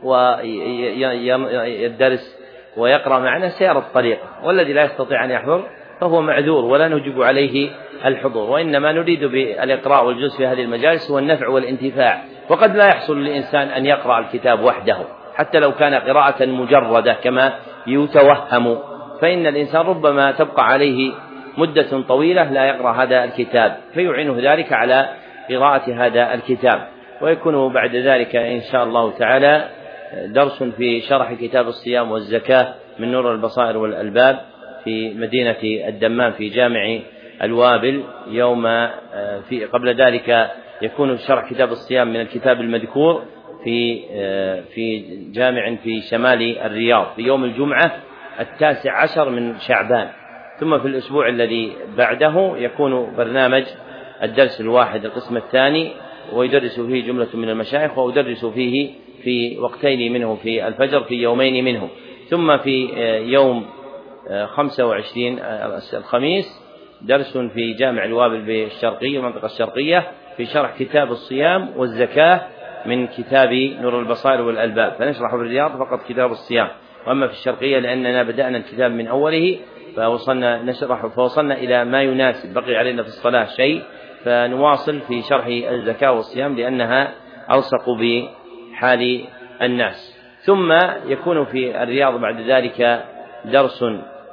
ويدرس ويقرأ معنا سيرى الطريقة، والذي لا يستطيع أن يحضر فهو معذور ولا نجب عليه الحضور، وإنما نريد بالإقراء والجلوس في هذه المجالس هو النفع والانتفاع. وقد لا يحصل للإنسان أن يقرأ الكتاب وحده حتى لو كان قراءة مجردة كما يتوهم، فإن الإنسان ربما تبقى عليه مدة طويلة لا يقرأ هذا الكتاب، فيعينه ذلك على قراءة هذا الكتاب. ويكون بعد ذلك إن شاء الله تعالى درس في شرح كتاب الصيام والزكاة من نور البصائر والألباب في مدينة الدمام في جامع الوابل. يوم في قبل ذلك يكون شرح كتاب الصيام من الكتاب المذكور في في جامع في شمال الرياض في يوم الجمعة التاسع عشر من شعبان. ثم في الأسبوع الذي بعده يكون برنامج الدرس الواحد القسم الثاني، ويدرس فيه جملة من المشايخ، وأدرس فيه في وقتين منه في الفجر في يومين منه. ثم في يوم خمسة وعشرين الخميس درس في جامع الوابل بالشرقية المنطقة الشرقية في شرح كتاب الصيام والزكاة من كتاب نور البصائر والألباب، فنشرح في الرياض فقط كتاب الصيام، وأما في الشرقية لأننا بدأنا الكتاب من أوله فوصلنا نشرح فوصلنا إلى ما يناسب، بقي علينا في الصلاة شيء فنواصل في شرح الزكاة والصيام لأنها ألصق بحال الناس. ثم يكون في الرياض بعد ذلك درس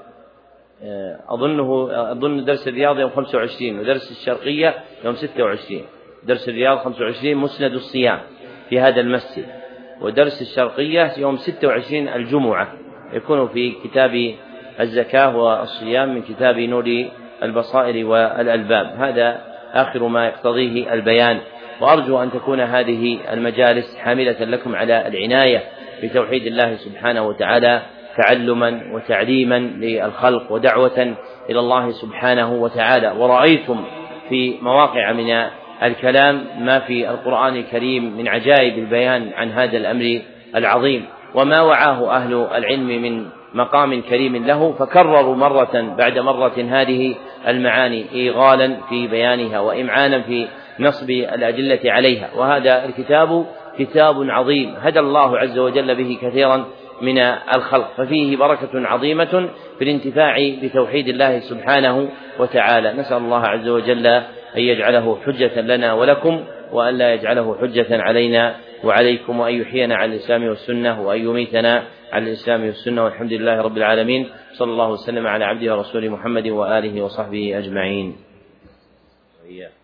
أظنه أظن درس الرياض يوم خمسة وعشرين، ودرس الشرقية يوم ستة وعشرين. درس الرياض خمسة وعشرين مسند الصيام في هذا المسجد، ودرس الشرقية يوم ستة وعشرين الجمعة يكون في كتاب الزكاة والصيام من كتاب نور البصائر والألباب. هذا آخر ما يقتضيه البيان، وأرجو أن تكون هذه المجالس حاملة لكم على العناية بتوحيد الله سبحانه وتعالى تعلما وتعليما للخلق ودعوة إلى الله سبحانه وتعالى. ورأيتم في مواقع من الكلام ما في القرآن الكريم من عجائب البيان عن هذا الأمر العظيم، وما وعاه أهل العلم من مقام كريم له، فكرروا مرة بعد مرة هذه المعاني إيغالا في بيانها وإمعانا في نصب الأدلة عليها. وهذا الكتاب كتاب عظيم هدى الله عز وجل به كثيرا من الخلق، ففيه بركة عظيمة في الانتفاع بتوحيد الله سبحانه وتعالى. نسأل الله عز وجل أن يجعله حجة لنا ولكم، وأن لا يجعله حجة علينا وعليكم، وأن يحيينا على الإسلام والسنة، وأن يميتنا على الإسلام والسنة، والحمد لله رب العالمين. صلى الله وسلم على عبده ورسوله محمد وآله وصحبه أجمعين.